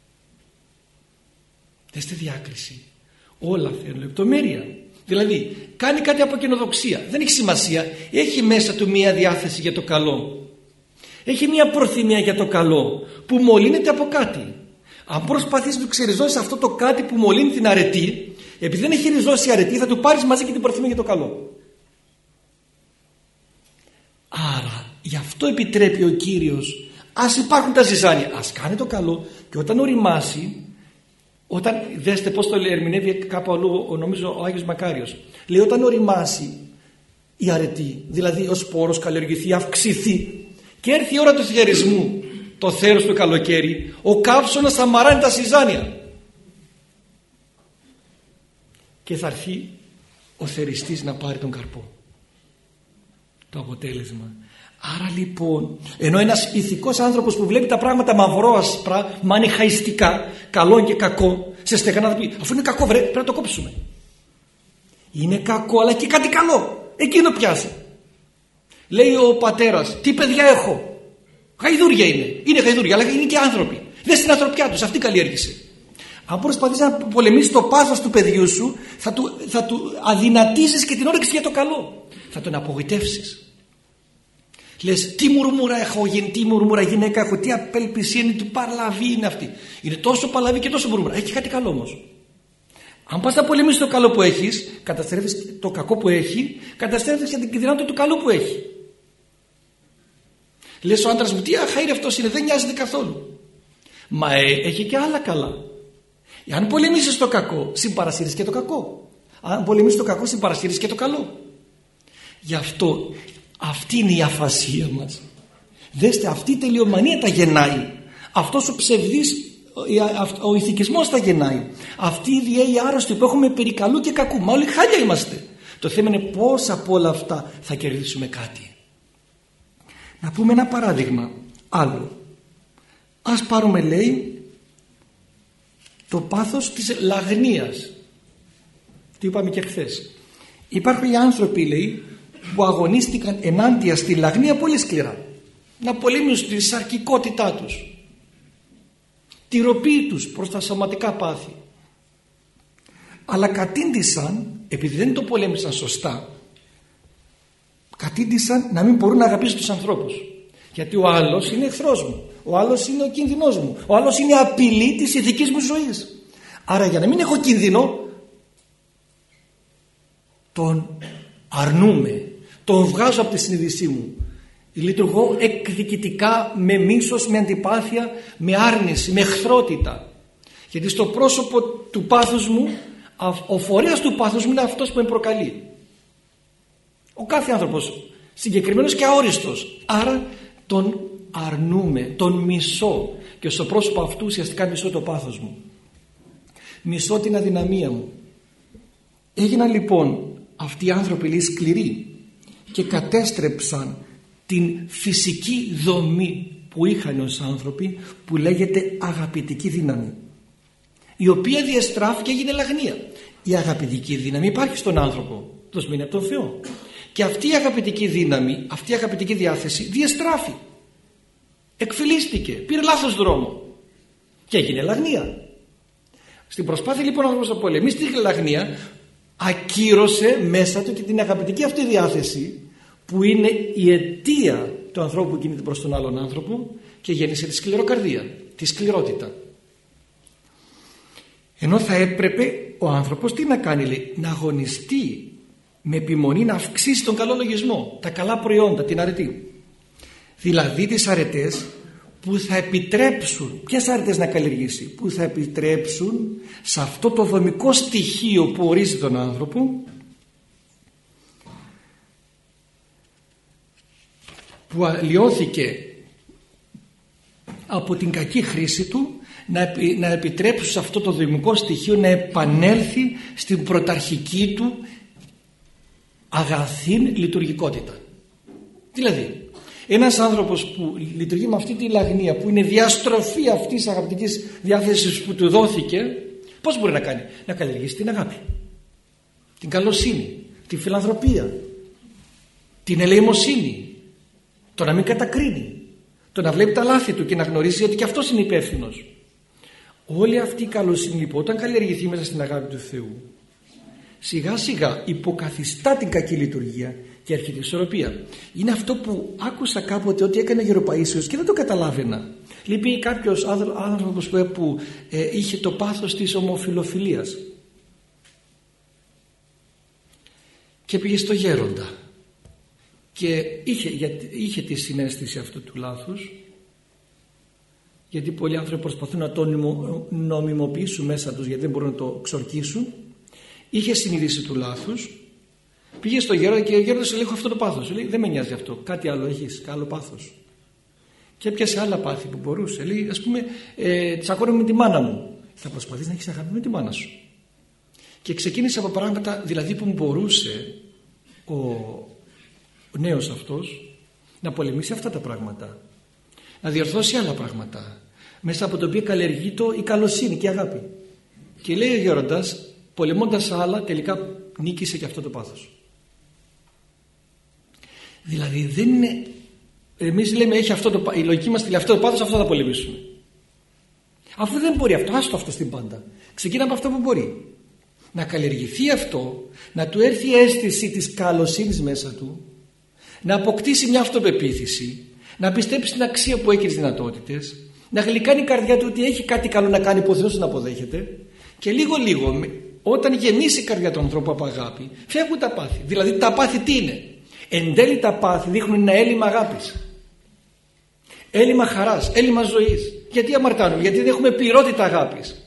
Δες τη διάκριση. Όλα θέλουν λεπτομέρεια. Δηλαδή κάνει κάτι από καινοδοξία, δεν έχει σημασία, έχει μέσα του μία διάθεση για το καλό, έχει μία προθυμία για το καλό που μολύνεται από κάτι. Αν προσπαθείς να του ξεριζώσεις αυτό το κάτι που μολύνει την αρετή, επειδή δεν έχει ριζώσει η αρετή, θα του πάρεις μαζί και την προθυμία για το καλό. Άρα γι' αυτό επιτρέπει ο Κύριος, ας υπάρχουν τα ζυζάνια, ας κάνει το καλό, και όταν οριμάσει, όταν, δέστε πως το ερμηνεύει κάπου αλλού, νομίζω ο Άγιος Μακάριος, λέει όταν οριμάσει η αρετή, δηλαδή ο σπόρος καλλιεργηθεί, αυξηθεί και έρθει η ώρα του θερισμού, το θέρος του καλοκαίρι, ο καύσωνας θα μαράνει τα συζάνια και θα έρθει ο θεριστής να πάρει τον καρπό, το αποτέλεσμα. Άρα λοιπόν, ενώ ένας ηθικός άνθρωπος που βλέπει τα πράγματα μαυρό-ασπρά, μανιχαϊστικά, καλό και κακό, σε στεγανά θα πει, αφού είναι κακό βρε, πρέπει να το κόψουμε. Είναι κακό αλλά και κάτι καλό, εκείνο πιάσει. Λέει ο πατέρας, τι παιδιά έχω, γαϊδούρια είναι, είναι γαϊδούρια αλλά είναι και άνθρωποι. Δες την ανθρωπιά τους, αυτή καλλιέργησε. Αν προσπαθείς να πολεμήσεις το πάθος του παιδιού σου, θα του, θα του αδυνατήσεις και την όρεξη για το καλό, θα τον απογοητεύσεις. Λες τι μουρμούρα έχω, τι μουρμούρα γυναίκα έχω, τι απελπισία είναι, τι παλαβή είναι αυτή. Είναι τόσο παλαβή και τόσο μουρμούρα. Έχει κάτι καλό όμως. Αν πας να πολεμήσεις το καλό που έχεις, καταστρέφεις το κακό που έχει, καταστρέφεις και την δυνατότητα του καλού που έχει. Λες ο άντρας μου, τι αχαήρευτος είναι, δεν νοιάζεται καθόλου. Μα ε, έχει και άλλα καλά. Αν πολεμήσεις το κακό, συμπαρασύρεις και το κακό. Αν πολεμήσεις το κακό, συμπαρασύρεις και το καλό. Γι' αυτό αυτή είναι η αφασία μας. Δέστε, αυτή η τελειομανία τα γεννάει. Αυτός ο ψευδής, ο ηθικισμός τα γεννάει. Αυτή η διέη άρρωστη που έχουμε περί καλού και κακού. Μα όλοι χάλια είμαστε. Το θέμα είναι πώς από όλα αυτά θα κερδίσουμε κάτι. Να πούμε ένα παράδειγμα άλλο. Ας πάρουμε, λέει, το πάθος της λαγνίας. Τι είπαμε και χθες. Υπάρχουν οι άνθρωποι, λέει, που αγωνίστηκαν ενάντια στη λαγνία πολύ σκληρά, να πολεμήσουν τη σαρκικότητά τους, τη ροπή τους προς τα σωματικά πάθη, αλλά κατήντησαν, επειδή δεν το πολέμησαν σωστά, κατήντησαν να μην μπορούν να αγαπήσουν τους ανθρώπους, γιατί ο άλλος είναι εχθρός μου, ο άλλος είναι ο κίνδυνος μου, ο άλλος είναι απειλή της ηθικής μου ζωής. Άρα για να μην έχω κίνδυνο, τον αρνούμε, τον βγάζω από τη συνείδησή μου, λειτουργώ εκδικητικά, με μίσος, με αντιπάθεια, με άρνηση, με εχθρότητα, γιατί στο πρόσωπο του πάθους μου, ο φορέας του πάθους μου είναι αυτός που με προκαλεί, ο κάθε άνθρωπος συγκεκριμένος και αόριστος. Άρα τον αρνούμε, τον μισώ, και στο πρόσωπο αυτού ουσιαστικά μισώ το πάθος μου, μισώ την αδυναμία μου. Έγιναν λοιπόν αυτοί οι άνθρωποι, λέει, σκληροί και κατέστρεψαν την φυσική δομή που είχαν ως άνθρωποι, που λέγεται αγαπητική δύναμη, η οποία διαστράφηκε και έγινε λαγνία. Η αγαπητική δύναμη υπάρχει στον άνθρωπο, δοσμένη από τον Θεό, και αυτή η αγαπητική δύναμη, αυτή η αγαπητική διάθεση διαστράφη, εκφυλίστηκε, πήρε λάθος δρόμο και έγινε λαγνία. Στην προσπάθεια λοιπόν ο άνθρωπος να πολεμήσει τη λαγνία, ακύρωσε μέσα του και την αγαπητική αυτή διάθεση, που είναι η αιτία του ανθρώπου που κινείται προς τον άλλον άνθρωπο, και γέννησε τη σκληροκαρδία, τη σκληρότητα. Ενώ θα έπρεπε ο άνθρωπος τι να κάνει, λέει, να αγωνιστεί με επιμονή να αυξήσει τον καλό λογισμό, τα καλά προϊόντα, την αρετή. Δηλαδή τις αρετές που θα επιτρέψουν, ποιες αρετές να καλλιεργήσει, που θα επιτρέψουν σε αυτό το δομικό στοιχείο που ορίζει τον άνθρωπο, που αλλοιώθηκε από την κακή χρήση του, να, να επιτρέψουν σε αυτό το δομικό στοιχείο να επανέλθει στην πρωταρχική του αγαθήν λειτουργικότητα. Δηλαδή, ένας άνθρωπος που λειτουργεί με αυτή τη λαγνία, που είναι διαστροφή αυτής της αγαπητικής διάθεσης που του δόθηκε, πώς μπορεί να κάνει? Να καλλιεργήσει την αγάπη, την καλοσύνη, την φιλανθρωπία, την ελεημοσύνη, το να μην κατακρίνει, το να βλέπει τα λάθη του και να γνωρίζει ότι και αυτός είναι υπεύθυνος. Όλη αυτή η καλοσύνη λοιπόν, όταν καλλιεργηθεί μέσα στην αγάπη του Θεού, σιγά σιγά υποκαθιστά την κακή λειτουργία και έρχεται η ισορροπία. Είναι αυτό που άκουσα κάποτε ότι έκανε ο Γεροπαΐσιος και δεν το καταλάβαινα. Λείπει κάποιος άνθρωπος που, που ε, είχε το πάθος της ομοφιλοφιλίας και πήγε στο γέροντα και είχε, γιατί, είχε τη συναίσθηση αυτού του λάθους, γιατί πολλοί άνθρωποι προσπαθούν να το νομιμοποιήσουν μέσα τους γιατί δεν μπορούν να το ξορκίσουν. Είχε συνείδηση του λάθους, πήγε στο γέροντα και ο γέροντας λέει: έχω αυτό το πάθος. Λέει: δεν με νοιάζει αυτό, κάτι άλλο έχεις, άλλο πάθος. Και έπιασε άλλα πάθη που μπορούσε. Λέει: ας πούμε, ε, τσακώνομαι με τη μάνα μου. Θα προσπαθείς να έχεις αγάπη με τη μάνα σου. Και ξεκίνησε από πράγματα δηλαδή που μπορούσε ο, ο νέος αυτός να πολεμήσει αυτά τα πράγματα, να διορθώσει άλλα πράγματα, μέσα από το οποίο καλλιεργεί το η καλοσύνη και η αγάπη. Και λέει ο γέροντας, πολεμώντας άλλα, τελικά νίκησε και αυτό το πάθος. Δηλαδή δεν είναι, εμείς λέμε έχει αυτό το, η λογική μας λέει αυτό το πάθος, αυτό θα πολεμήσουμε. Αφού δεν μπορεί αυτό, άστο αυτό στην πάντα. Ξεκίνα από αυτό που μπορεί. Να καλλιεργηθεί αυτό, να του έρθει η αίσθηση της καλοσύνης μέσα του, να αποκτήσει μια αυτοπεποίθηση, να πιστέψει στην αξία που έχει τις δυνατότητες, να γλυκάνει η καρδιά του ότι έχει κάτι καλό να κάνει που ο Θεός να αποδέχεται, και λίγο λίγο όταν γεμίσει η καρδιά του ανθρώπου από αγάπη φεύγουν τα πάθη. Δηλαδή τα πάθη τι είναι? Εν τέλει τα πάθη δείχνουν ένα έλλειμμα αγάπης, έλλειμμα χαράς, έλλειμμα ζωής. Γιατί αμαρτάνουμε? Γιατί δεν έχουμε πληρότητα αγάπης.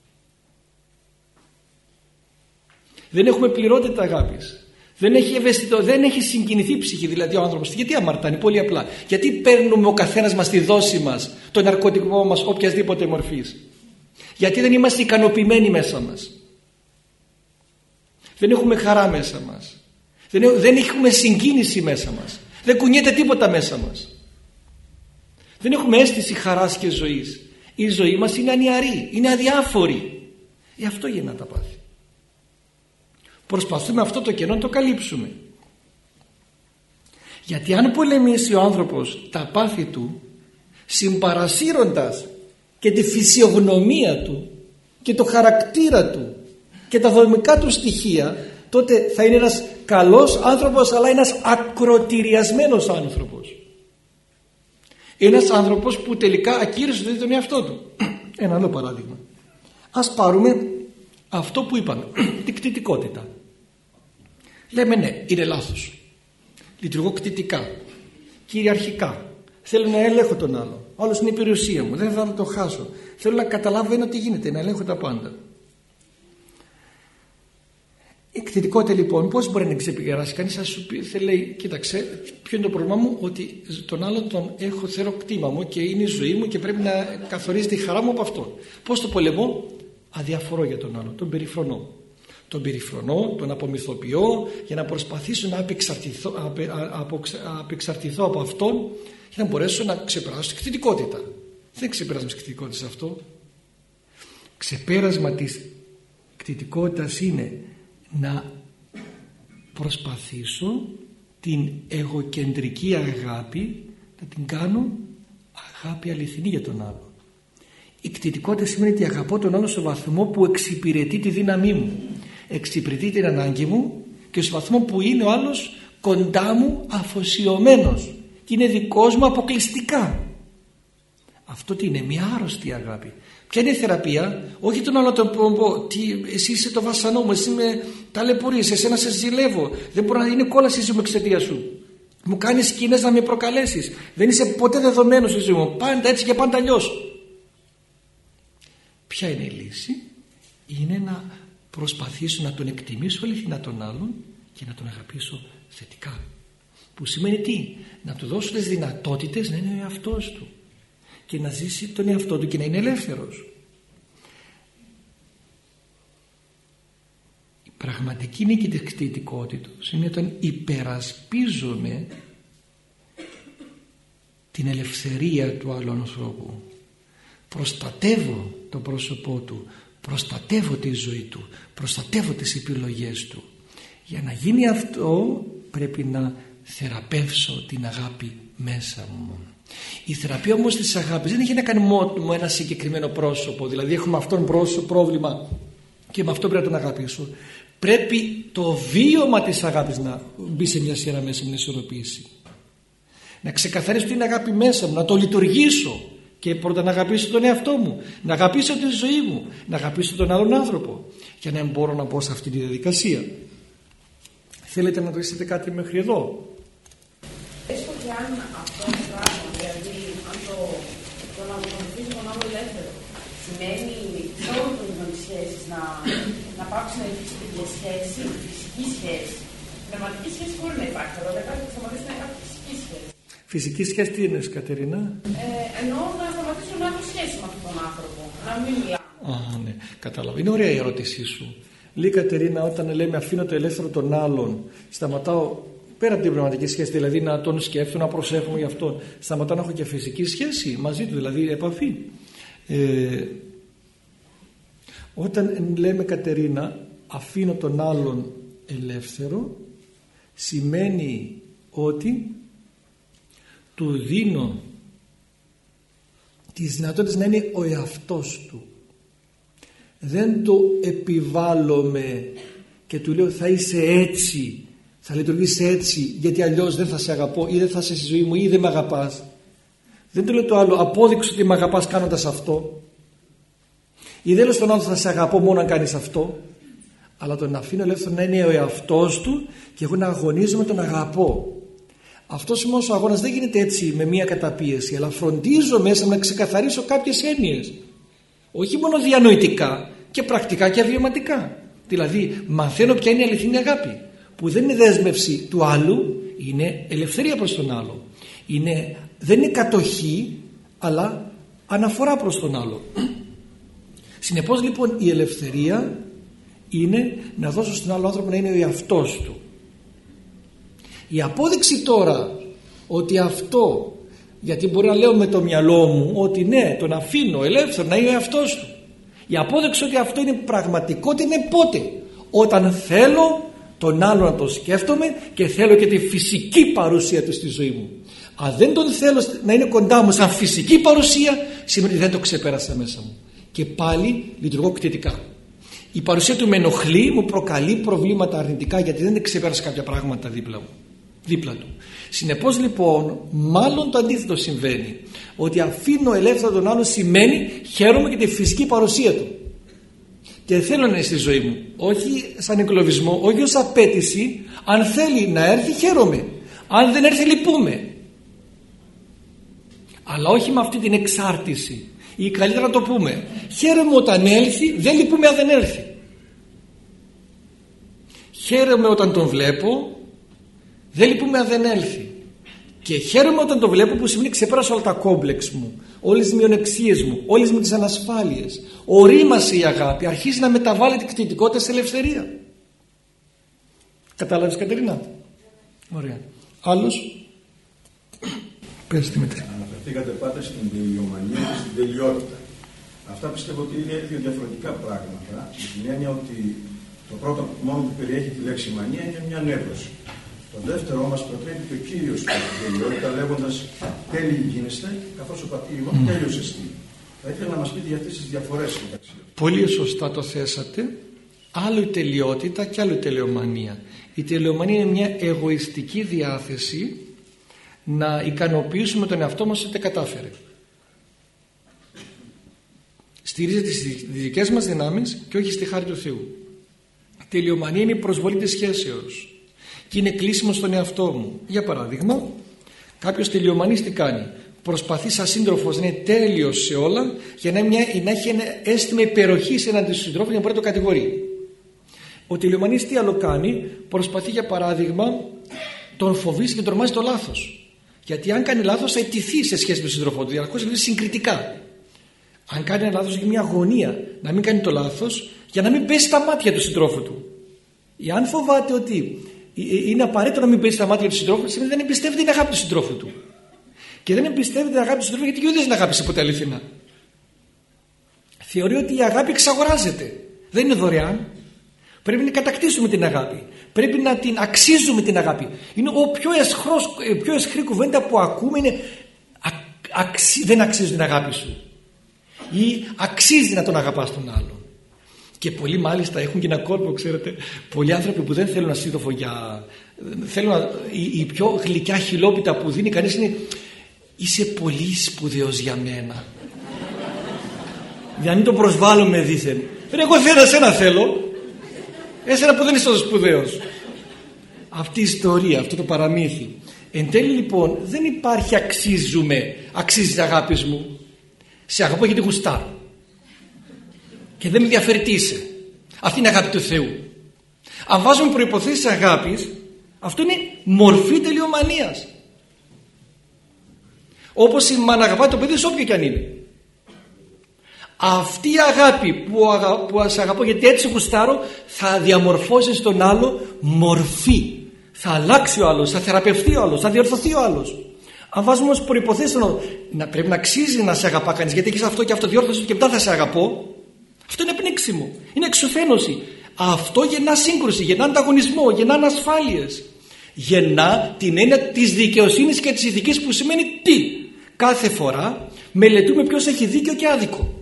Δεν έχουμε πληρότητα αγάπης. Δεν έχει ευαισθητο, δεν έχει συγκινηθεί η ψυχή δηλαδή ο άνθρωπος. Γιατί αμαρτάνει? Πολύ απλά. Γιατί παίρνουμε ο καθένας μας τη δόση μας, το ναρκωτικό μας οποιασδήποτε μορφής. Γιατί δεν είμαστε ικανοποιημένοι μέσα μας. Δεν έχουμε χαρά μέσα μας. Δεν, δεν έχουμε συγκίνηση μέσα μας. Δεν κουνιέται τίποτα μέσα μας. Δεν έχουμε αίσθηση χαράς και ζωής. Η ζωή μας είναι ανιαρή, είναι αδιάφορη. Γι' αυτό γεννά τα πάθη. Προσπαθούμε αυτό το κενό να το καλύψουμε. Γιατί αν πολεμήσει ο άνθρωπος τα πάθη του, συμπαρασύροντας και τη φυσιογνωμία του και το χαρακτήρα του και τα δομικά του στοιχεία, τότε θα είναι ένας καλός άνθρωπος, αλλά ένας ακροτηριασμένος άνθρωπος. Ένας άνθρωπος που τελικά ακύρωσε τον εαυτό του. Ένα άλλο παράδειγμα. Ας πάρουμε αυτό που είπαμε, την κτητικότητα. Λέμε ναι, είναι λάθος. Λειτουργώ κτητικά, κυριαρχικά. Θέλω να ελέγχω τον άλλο. Ο άλλος είναι η περιουσία μου, δεν θα το χάσω. Θέλω να καταλάβω ένα τι γίνεται, να ελέγχω τα πάντα. Η κτητικότητα λοιπόν πώς μπορεί να ξεπεράσει κανείς? Θα σου πει, θα λέει, κοίταξε, ποιο είναι το πρόβλημα μου? Ότι τον άλλον τον έχω, θέλω κτήμα μου και είναι η ζωή μου και πρέπει να καθορίζεται η χαρά μου από αυτόν. Πώς το πολεμώ? Αδιαφορώ για τον άλλον, τον περιφρονώ. Τον περιφρονώ, τον απομυθοποιώ για να προσπαθήσω να απεξαρτηθώ, απε, απο, απεξαρτηθώ από αυτόν για να μπορέσω να ξεπεράσω την κτητικότητα. Δεν ξεπεράσμα της κτητικότητας αυτό. Ξεπέρασμα της κτητικότητας είναι να προσπαθήσω την εγωκεντρική αγάπη να την κάνω αγάπη αληθινή για τον άλλο. Η κτητικότητα σημαίνει ότι αγαπώ τον άλλο στο βαθμό που εξυπηρετεί τη δύναμή μου, εξυπηρετεί την ανάγκη μου και στο βαθμό που είναι ο άλλος κοντά μου αφοσιωμένος και είναι δικός μου αποκλειστικά. Αυτό τι είναι? Μια άρρωστη αγάπη. Ποια είναι η θεραπεία? Όχι τον άλλο τον πω, τι, εσύ είσαι το βασανό μου, εσύ με ταλαιπωρείς, εσένα σε ζηλεύω, δεν μπορώ να είναι κόλαση η ζωή μου εξαιτία σου, μου κάνεις σκηνές να με προκαλέσεις, δεν είσαι ποτέ δεδομένος η ζωή μου, πάντα έτσι και πάντα αλλιώς. Ποια είναι η λύση? Είναι να προσπαθήσω να τον εκτιμήσω αληθινά τον άλλον και να τον αγαπήσω θετικά. Που σημαίνει τι? Να του δώσω τις δυνατότητες να είναι ο εαυτός του και να ζήσει τον εαυτό του και να είναι ελεύθερος. πραγματική νίκη της κτητικότητας είναι όταν υπερασπίζομαι την ελευθερία του άλλου ανθρώπου, προστατεύω το πρόσωπό του, προστατεύω τη ζωή του, προστατεύω τις επιλογές του. Για να γίνει αυτό πρέπει να θεραπεύσω την αγάπη μέσα μου. Η θεραπεία όμως της αγάπης δεν έχει να κάνει μόνο με ένα συγκεκριμένο πρόσωπο, δηλαδή έχουμε αυτόν πρόσωπο, πρόβλημα και με αυτό πρέπει να τον αγαπήσω. Πρέπει το βίωμα της αγάπης να μπει σε μια σειρά μέσα, μια ισορροπήση. Να ξεκαθαρίσω την αγάπη μέσα μου, να το λειτουργήσω και πρώτα να αγαπήσω τον εαυτό μου, να αγαπήσω τη ζωή μου, να αγαπήσω τον άλλον άνθρωπο, για να μπορώ να μπω σε αυτή τη διαδικασία. Θέλετε να ρωτήσετε κάτι μέχρι εδώ? Έστω και αν αυτό το πράγμα, δηλαδή αν το, το να βοηθήσει τον άλλο ελεύθερο σημαίνει σε όλο το είδο της σχέσης να, να πάψει να υπήρξε τέτοια σχέση, φυσική σχέση. Πνευματική σχέση μπορεί να υπάρχει, αλλά δεν υπάρχει να σταματήσει να υπάρχει φυσική σχέση. Φυσική σχέση τι είναι, Κατερίνα? Ε, εννοώ να σταματήσω να έχω σχέση με αυτόν τον άνθρωπο, να μην μιλάω. Α, ναι, κατάλαβα. Είναι ωραία η ερώτησή σου. Λέει Κατερίνα, όταν λέμε αφήνω το ελεύθερο των άλλων, σταματάω πέρα από την πνευματική σχέση, δηλαδή να τον σκέφτομαι, να προσέχουμε γι' αυτό, σταματάω να έχω και φυσική σχέση μαζί του, δηλαδή επαφή. Ε, όταν λέμε, Κατερίνα, αφήνω τον άλλον ελεύθερο, σημαίνει ότι του δίνω τις δυνατότητες να είναι ο εαυτός του. Δεν το επιβάλλομαι και του λέω θα είσαι έτσι, θα λειτουργείς έτσι, γιατί αλλιώς δεν θα σε αγαπώ ή δεν θα είσαι στη ζωή μου ή δεν με αγαπάς. Δεν του λέω το άλλο, απόδειξε ότι με αγαπάς κάνοντας αυτό, ή δεν λέω στον άλλο θα σε αγαπώ μόνο αν κάνεις αυτό, αλλά τον αφήνω ελεύθερο να είναι ο εαυτός του και εγώ να αγωνίζομαι τον αγαπώ. Αυτός όμως ο αγώνας δεν γίνεται έτσι με μία καταπίεση, αλλά φροντίζω μέσα μου να ξεκαθαρίσω κάποιες έννοιες, όχι μόνο διανοητικά και πρακτικά και βιωματικά. Δηλαδή μαθαίνω ποια είναι η αληθινή αγάπη, που δεν είναι δέσμευση του άλλου, είναι ελευθερία προς τον άλλο, είναι, δεν είναι κατοχή αλλά αναφορά προς τον άλλο. Συνεπώς λοιπόν η ελευθερία είναι να δώσω στον άλλο άνθρωπο να είναι ο εαυτός του. Η απόδειξη τώρα ότι αυτό, γιατί μπορεί να λέω με το μυαλό μου ότι ναι, τον αφήνω ελεύθερο να είναι ο εαυτός του, η απόδειξη ότι αυτό είναι πραγματικότητα είναι πότε? Όταν θέλω τον άλλο να τον σκέφτομαι και θέλω και τη φυσική παρουσία του στη ζωή μου. Αν δεν τον θέλω να είναι κοντά μου σαν φυσική παρουσία, σημαίνει ότι δεν το ξεπέρασα μέσα μου και πάλι λειτουργώ κτητικά. Η παρουσία του με ενοχλεί, μου προκαλεί προβλήματα αρνητικά, γιατί δεν ξεπέρασα κάποια πράγματα δίπλα μου, δίπλα του. Συνεπώς λοιπόν μάλλον το αντίθετο συμβαίνει, ότι αφήνω ελεύθερα τον άλλο σημαίνει χαίρομαι και τη φυσική παρουσία του και θέλω να είναι στη ζωή μου, όχι σαν εγκλωβισμό, όχι ως απέτηση. Αν θέλει να έρθει χαίρομαι, αν δεν έρθει λυπούμε, αλλά όχι με αυτή την εξάρτηση, ή καλύτερα να το πούμε, χαίρομαι όταν έλθει, δεν λυπούμε αν δεν έρθει. Χαίρομαι όταν τον βλέπω, δεν λυπούμε αν δεν έλθει. Και χαίρομαι όταν τον βλέπω, που σημαίνει ξεπέρασα όλα τα κόμπλεξ μου, όλες τις μειονεξίες μου, όλες μου τις ανασφάλειες. Ορίμασε η αγάπη, αρχίζει να μεταβάλλει την κτητικότητα σε ελευθερία. Κατάλαβες, Κατερίνα? Ωραία. Άλλος? Πες τη μετά. Αναφερθήκατε πάντα στην τελειομανία και στην τελειότητα. Αυτά πιστεύω ότι είναι δύο διαφορετικά πράγματα, με την έννοια ότι το πρώτο μόνο που περιέχει τη λέξη μανία είναι μια νεύρωση. Το δεύτερο μας προτρέπει και ο Κύριος στην τελειότητα, λέγοντας τέλειοι γίνεστε, καθώς ο πατήρ ημών τέλειος εστί. Θα ήθελα να μας πείτε για αυτές τις διαφορές μεταξύ. Πολύ σωστά το θέσατε. Άλλο η τελειότητα και άλλο η τελειομανία. Η τελειομανία είναι μια εγωιστική διάθεση να ικανοποιήσουμε τον εαυτό μας ότι κατάφερε. Στηρίζεται στις δικές μας δυνάμεις και όχι στη χάρη του Θεού. Η τελειομανία είναι η προσβολή της σχέσεως και είναι κλείσιμο στον εαυτό μου. Για παράδειγμα, κάποιος τελειομανής τι κάνει? Προσπαθεί σαν σύντροφος να είναι τέλειος σε όλα για να, μια, να έχει ένα αίσθημα υπεροχής έναντι του συντρόφου για να μπορεί να το κατηγορεί. Ο τελειομανής τι άλλο κάνει? Προσπαθεί, για παράδειγμα, τον φοβίζει και τρομάζει το λάθος. Γιατί αν κάνει λάθος θα ιτηθεί σε σχέση με τον σύντροφό του, διαρκώς είναι συγκριτικά. Αν κάνει ένα λάθος, έχει μια αγωνία να μην κάνει το λάθος για να μην πέσει στα μάτια του συντρόφου του. Αν φοβάται ότι είναι απαραίτητο να μην πέσει στα μάτια του συντρόφου, σημαίνει δεν εμπιστεύεται την αγάπη του συντρόφου του. Και δεν εμπιστεύεται την αγάπη του συντρόφου γιατί και ο ίδιος δεν αγάπησε ποτέ αληθινά. Θεωρεί ότι η αγάπη εξαγοράζεται. Δεν είναι δωρεάν. Πρέπει να κατακτήσουμε την αγάπη. Πρέπει να την αξίζουμε την αγάπη. Είναι ο πιο εσχρός, πιο εσχρή κουβέντα που ακούμε είναι αξι, δεν αξίζει την αγάπη σου. Ή αξίζει να τον αγαπάς τον άλλον. Και πολλοί μάλιστα έχουν και ένα κόλπο, ξέρετε, πολλοί άνθρωποι που δεν θέλουν ασύντροφο για... Θέλουν να... η, η πιο γλυκιά χιλόπιτα που δίνει κανείς είναι είσαι πολύ σπουδαίος για μένα. Για να μην το προσβάλλουμε δήθεν. Εγώ θέλω εσένα θέλω. Εσένα που δεν είσαι τόσο σπουδαίος. Αυτή η ιστορία, αυτό το παραμύθι. Εν τέλει λοιπόν δεν υπάρχει αξίζουμε, αξίζει την αγάπη μου. Σε αγαπώ γιατί γουστάρω. Και δεν με ενδιαφέρει τι είσαι. Αυτή είναι η αγάπη του Θεού. Αν βάζουμε προϋποθέσεις αγάπης, αυτό είναι μορφή τελειομανίας. Όπως η μάνα αγαπάει το παιδί όποιο και αν είναι. Αυτή η αγάπη που, αγα... που σε αγαπώ γιατί έτσι γουστάρω θα διαμορφώσει στον άλλο μορφή. Θα αλλάξει ο άλλος, θα θεραπευτεί ο άλλος, θα διορθωθεί ο άλλος. Αν βάζουμε όμως προϋποθέσεις να πρέπει να αξίζει να σε αγαπά κανείς γιατί έχεις αυτό και αυτό διόρθωση και μετά θα σε αγαπώ, αυτό είναι πνίξιμο, είναι εξουθένωση. Αυτό γεννά σύγκρουση, γεννά ανταγωνισμό, γεννά ανασφάλειες. Γεννά την έννοια της δικαιοσύνης και της ηθικής που σημαίνει τι? Κάθε φορά μελετούμε ποιος έχει δίκιο και άδικο.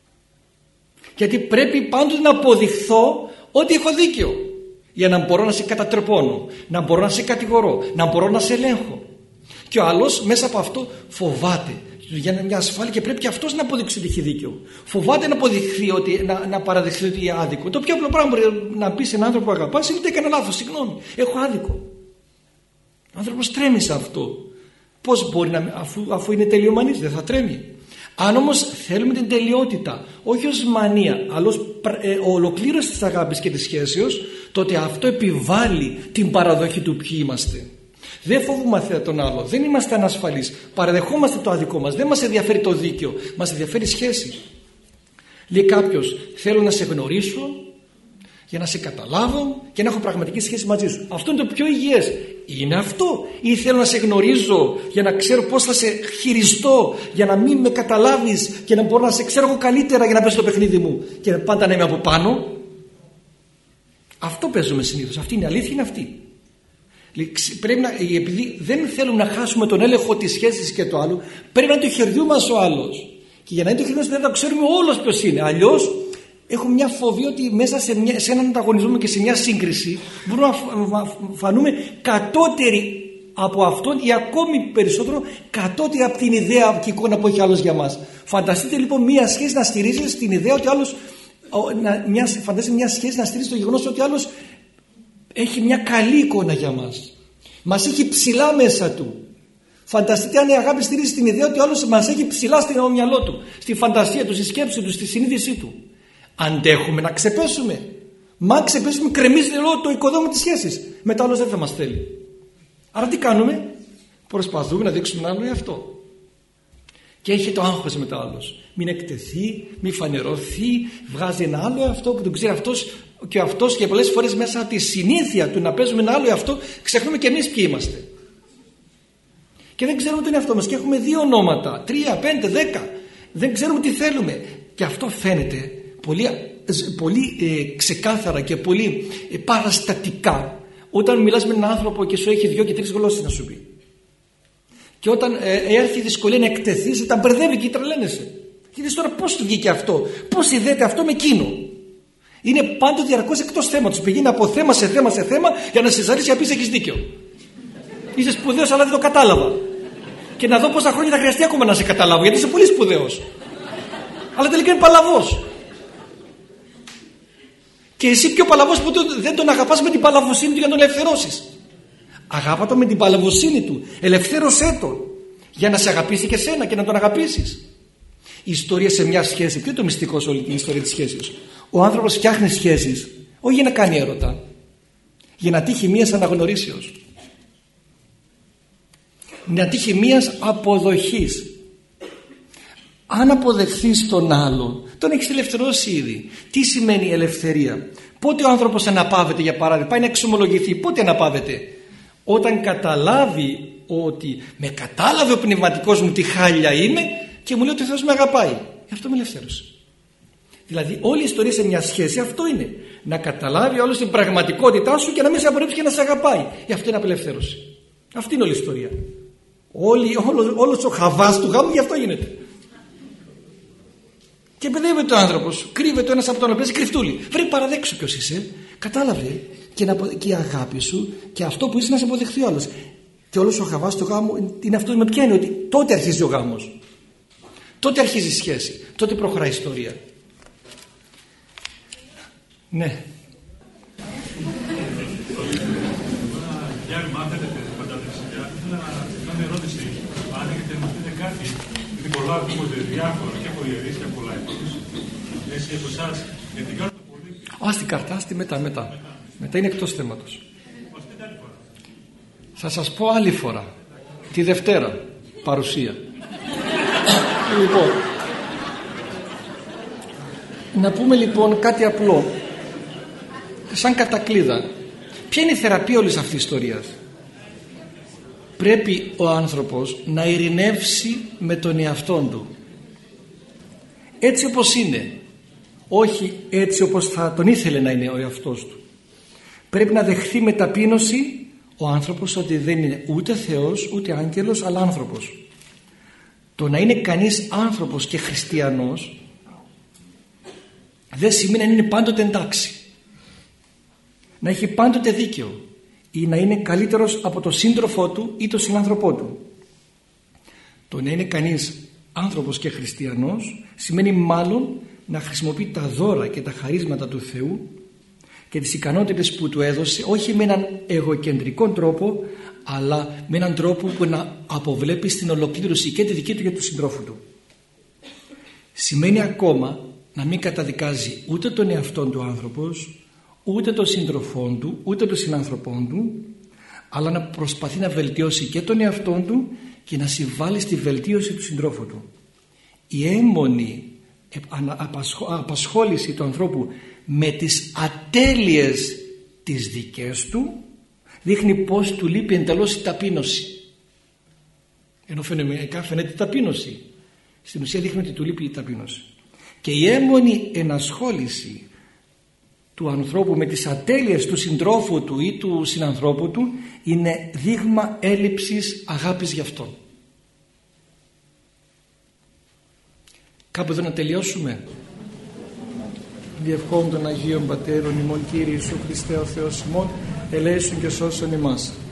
Γιατί πρέπει πάντοτε να αποδειχθώ ότι έχω δίκιο. Για να μπορώ να σε κατατρεπώνω, να μπορώ να σε κατηγορώ, να μπορώ να σε ελέγχω. Και ο άλλος μέσα από αυτό φοβάται. Για μια ασφάλεια και πρέπει και αυτός να αποδείξει ότι έχει δίκιο. Φοβάται να αποδειχθεί ότι, να, να παραδεχθεί ότι είναι άδικο. Το πιο απλό πράγμα μπορεί να πει σε έναν άνθρωπο που αγαπάς είναι ότι έκανε λάθος. Συγγνώμη, έχω άδικο. Ο άνθρωπος τρέμει σε αυτό. Πώς μπορεί να, αφού, αφού είναι τελειομανής, δεν θα τρέμει. Αν όμως θέλουμε την τελειότητα, όχι ως μανία, αλλά ως ε, ολοκλήρωση της αγάπης και της σχέσεως, τότε αυτό επιβάλλει την παραδοχή του ποιοι είμαστε. Δεν φοβούμαστε τον άλλο, δεν είμαστε ανασφαλείς, παραδεχόμαστε το άδικό μας, δεν μας ενδιαφέρει το δίκαιο, μας ενδιαφέρει η σχέση. Λέει κάποιος, θέλω να σε γνωρίσω για να σε καταλάβω και να έχω πραγματική σχέση μαζί σου. Αυτό είναι το πιο υγιές. Είναι αυτό? Ή θέλω να σε γνωρίζω για να ξέρω πώς θα σε χειριστώ, για να μην με καταλάβεις και να μπορώ να σε ξέρω εγώ καλύτερα για να παίζω το παιχνίδι μου και πάντα να είμαι από πάνω? Αυτό παίζουμε συνήθως. Αυτή είναι η αλήθεια, είναι αυτή. Πρέπει να, επειδή δεν θέλουμε να χάσουμε τον έλεγχο της σχέσης και το άλλο, πρέπει να είναι το χεριού μας ο άλλος. Και για να είναι το χεριού μας πρέπει να το ξέρουμε όλος ποιος είναι. Αλλιώς έχω μια φοβία ότι μέσα σε, μια, σε έναν ανταγωνισμό και σε μια σύγκριση μπορούμε να φανούμε κατώτεροι από αυτόν ή ακόμη περισσότερο κατώτεροι από την ιδέα και εικόνα που έχει άλλος για μας. Φανταστείτε λοιπόν μια σχέση να στηρίζεται στην ιδέα ότι άλλος, μια, φανταστείτε μια σχέση να στηρίζεται στο γεγονός ότι άλλος έχει μια καλή εικόνα για μας. Μας έχει ψηλά μέσα του. Φανταστείτε αν η αγάπη στηρίζει στην ιδέα ότι ο άλλος μας έχει ψηλά στο μυαλό του, στη φαντασία του, στη σκέψη του, στη συνείδησή του. Αντέχουμε να ξεπέσουμε. Μα αν ξεπέσουμε, κρεμίζει όλο το οικοδόμημα της σχέσης. Μετά άλλος δεν θα μας θέλει. Άρα τι κάνουμε? Προσπαθούμε να δείξουμε άλλο αυτό. Και έχει το άγχος μετά άλλος. Μην εκτεθεί, μην φανερωθεί, βγάζει ένα άλλο εαυτό που τον ξέρει αυτός και αυτός, και πολλές φορές μέσα από τη συνήθεια του να παίζουμε ένα άλλο εαυτό, ξεχνούμε και εμείς ποιοι είμαστε. Και δεν ξέρουμε τον εαυτό μας και έχουμε δύο ονόματα, τρία, πέντε, δέκα. Δεν ξέρουμε τι θέλουμε. Και αυτό φαίνεται πολύ, πολύ ε, ξεκάθαρα και πολύ ε, παραστατικά όταν μιλάς με έναν άνθρωπο και σου έχει δυο και τρεις γλώσσες να σου πει. Και όταν ε, έρθει η δυσκολία να εκτεθείς, τα μπερδεύει και τρελαίνεσαι. Και δεις τώρα πώς του βγήκε αυτό, πώς συνδέεται αυτό με εκείνο. Είναι πάντοτε διαρκώς εκτός θέματος. Πηγαίνει από θέμα σε θέμα σε θέμα για να σε ζαλίσει και να πεις έχεις δίκιο. Είσαι σπουδαίος αλλά δεν το κατάλαβα. Και να δω πόσα χρόνια θα χρειαστεί ακόμα να σε καταλάβω, γιατί είσαι πολύ σπουδαίος. Αλλά τελικά είναι παλαβός. Και εσύ πιο παλαβός που δεν τον αγαπάς με την παλαβοσύνη του για να τον ελευθερώσεις. Αγάπα τον με την παλαβοσύνη του. Ελευθέρωσέ τον για να σε αγαπήσει και σένα και να τον αγαπήσεις. Η ιστορία σε μια σχέση, ποιο είναι το μυστικό σε όλη την ιστορία της σχέσης? Ο άνθρωπος φτιάχνει σχέσεις όχι για να κάνει έρωτα, για να τύχει μίας αναγνωρίσεως, να τύχει μίας αποδοχής. Αν αποδεχθείς τον άλλον τον έχεις ελευθερώσει ήδη. Τι σημαίνει ελευθερία? Πότε ο άνθρωπος αναπαύεται, για παράδειγμα, πάει να εξομολογηθεί? Πότε αναπαύεται? Όταν καταλάβει ότι με κατάλαβε ο πνευματικός μου τι χάλια είμαι και μου λέει ότι ο Θεός με αγαπάει. Γι' αυτό με ελευθέρωσε. Δηλαδή όλη η ιστορία σε μια σχέση αυτό είναι. Να καταλάβει όλος την πραγματικότητά σου και να μην σε απορρίψει και να σε αγαπάει. Γι' αυτό είναι απελευθέρωση. Αυτή είναι όλη η ιστορία. Όλη, όλο, όλος ο χαβάς του γάμου γι' αυτό γίνεται. Και παιδεύεται ο άνθρωπος, κρύβεται ο ένας από τον άλλο, παίζει κρυφτούλη. Βρε, παραδέξου ποιος είσαι, κατάλαβε και, να, και η αγάπη σου και αυτό που είσαι να σε αποδεχθεί ο άλλος. Και όλος ο χαβάς του γάμου είναι αυτό με πιάνει, ότι τότε αρχίζει ο γάμος. Τότε αρχίζει η σχέση, τότε προχωράει η ιστορία. Ναι. Για μάθετε φανταστικά, ήθελα να κάνω μια ερώτηση. Αν έχετε να πείτε κάτι, γιατί πολλά ακούγονται διάφορα και από ιερείς και από λαϊκούς. Έτσι από εσάς, γιατί κάνετε πολύ. Α, στην καρτά, στη μετά, μετά. Μετά είναι εκτός θέματος. Θα σας πω άλλη φορά. Τη Δευτέρα, παρουσία. Λοιπόν, να πούμε λοιπόν κάτι απλό, σαν κατακλείδα. Ποια είναι η θεραπεία όλης αυτής της ιστορίας? Πρέπει ο άνθρωπος να ειρηνεύσει με τον εαυτόν του, έτσι όπως είναι, όχι έτσι όπως θα τον ήθελε να είναι ο εαυτός του. Πρέπει να δεχθεί με ταπείνωση ο άνθρωπος ότι δεν είναι ούτε Θεός ούτε άγγελος, αλλά άνθρωπος. Το να είναι κανείς άνθρωπος και χριστιανός δεν σημαίνει να είναι πάντοτε εντάξει, να έχει πάντοτε δίκαιο ή να είναι καλύτερος από τον σύντροφό του ή τον συνάνθρωπό του. Το να είναι κανείς άνθρωπος και χριστιανός σημαίνει μάλλον να χρησιμοποιεί τα δώρα και τα χαρίσματα του Θεού και τις ικανότητες που του έδωσε, όχι με έναν εγωκεντρικό τρόπο, αλλά με έναν τρόπο που να αποβλέπει στην ολοκλήρωση και τη δική του και του συντρόφου του. Σημαίνει ακόμα να μην καταδικάζει ούτε τον εαυτόν του άνθρωπος, ούτε τον σύντροφόν του, ούτε τον συνάνθρωπόν του, αλλά να προσπαθεί να βελτιώσει και τον εαυτόν του και να συμβάλλει στη βελτίωση του συντρόφου του. Η έμμονη απασχόληση του ανθρώπου με τις ατέλειες τις δικές του δείχνει πως του λείπει εντελώς η ταπείνωση. Ενώ φαινομενικά φαίνεται ταπείνωση, στην ουσία δείχνει ότι του λείπει η ταπείνωση. Και η έμμονη ενασχόληση του ανθρώπου με τις ατέλειες του συντρόφου του ή του συνανθρώπου του είναι δείγμα έλλειψης αγάπης γι' αυτόν. Κάπου εδώ να τελειώσουμε. Διευχών των Αγίων Πατέρων ημών, Κύριε Ιησού Χριστέ ο Θεός ημών, ελέησον και σώσον ημάς.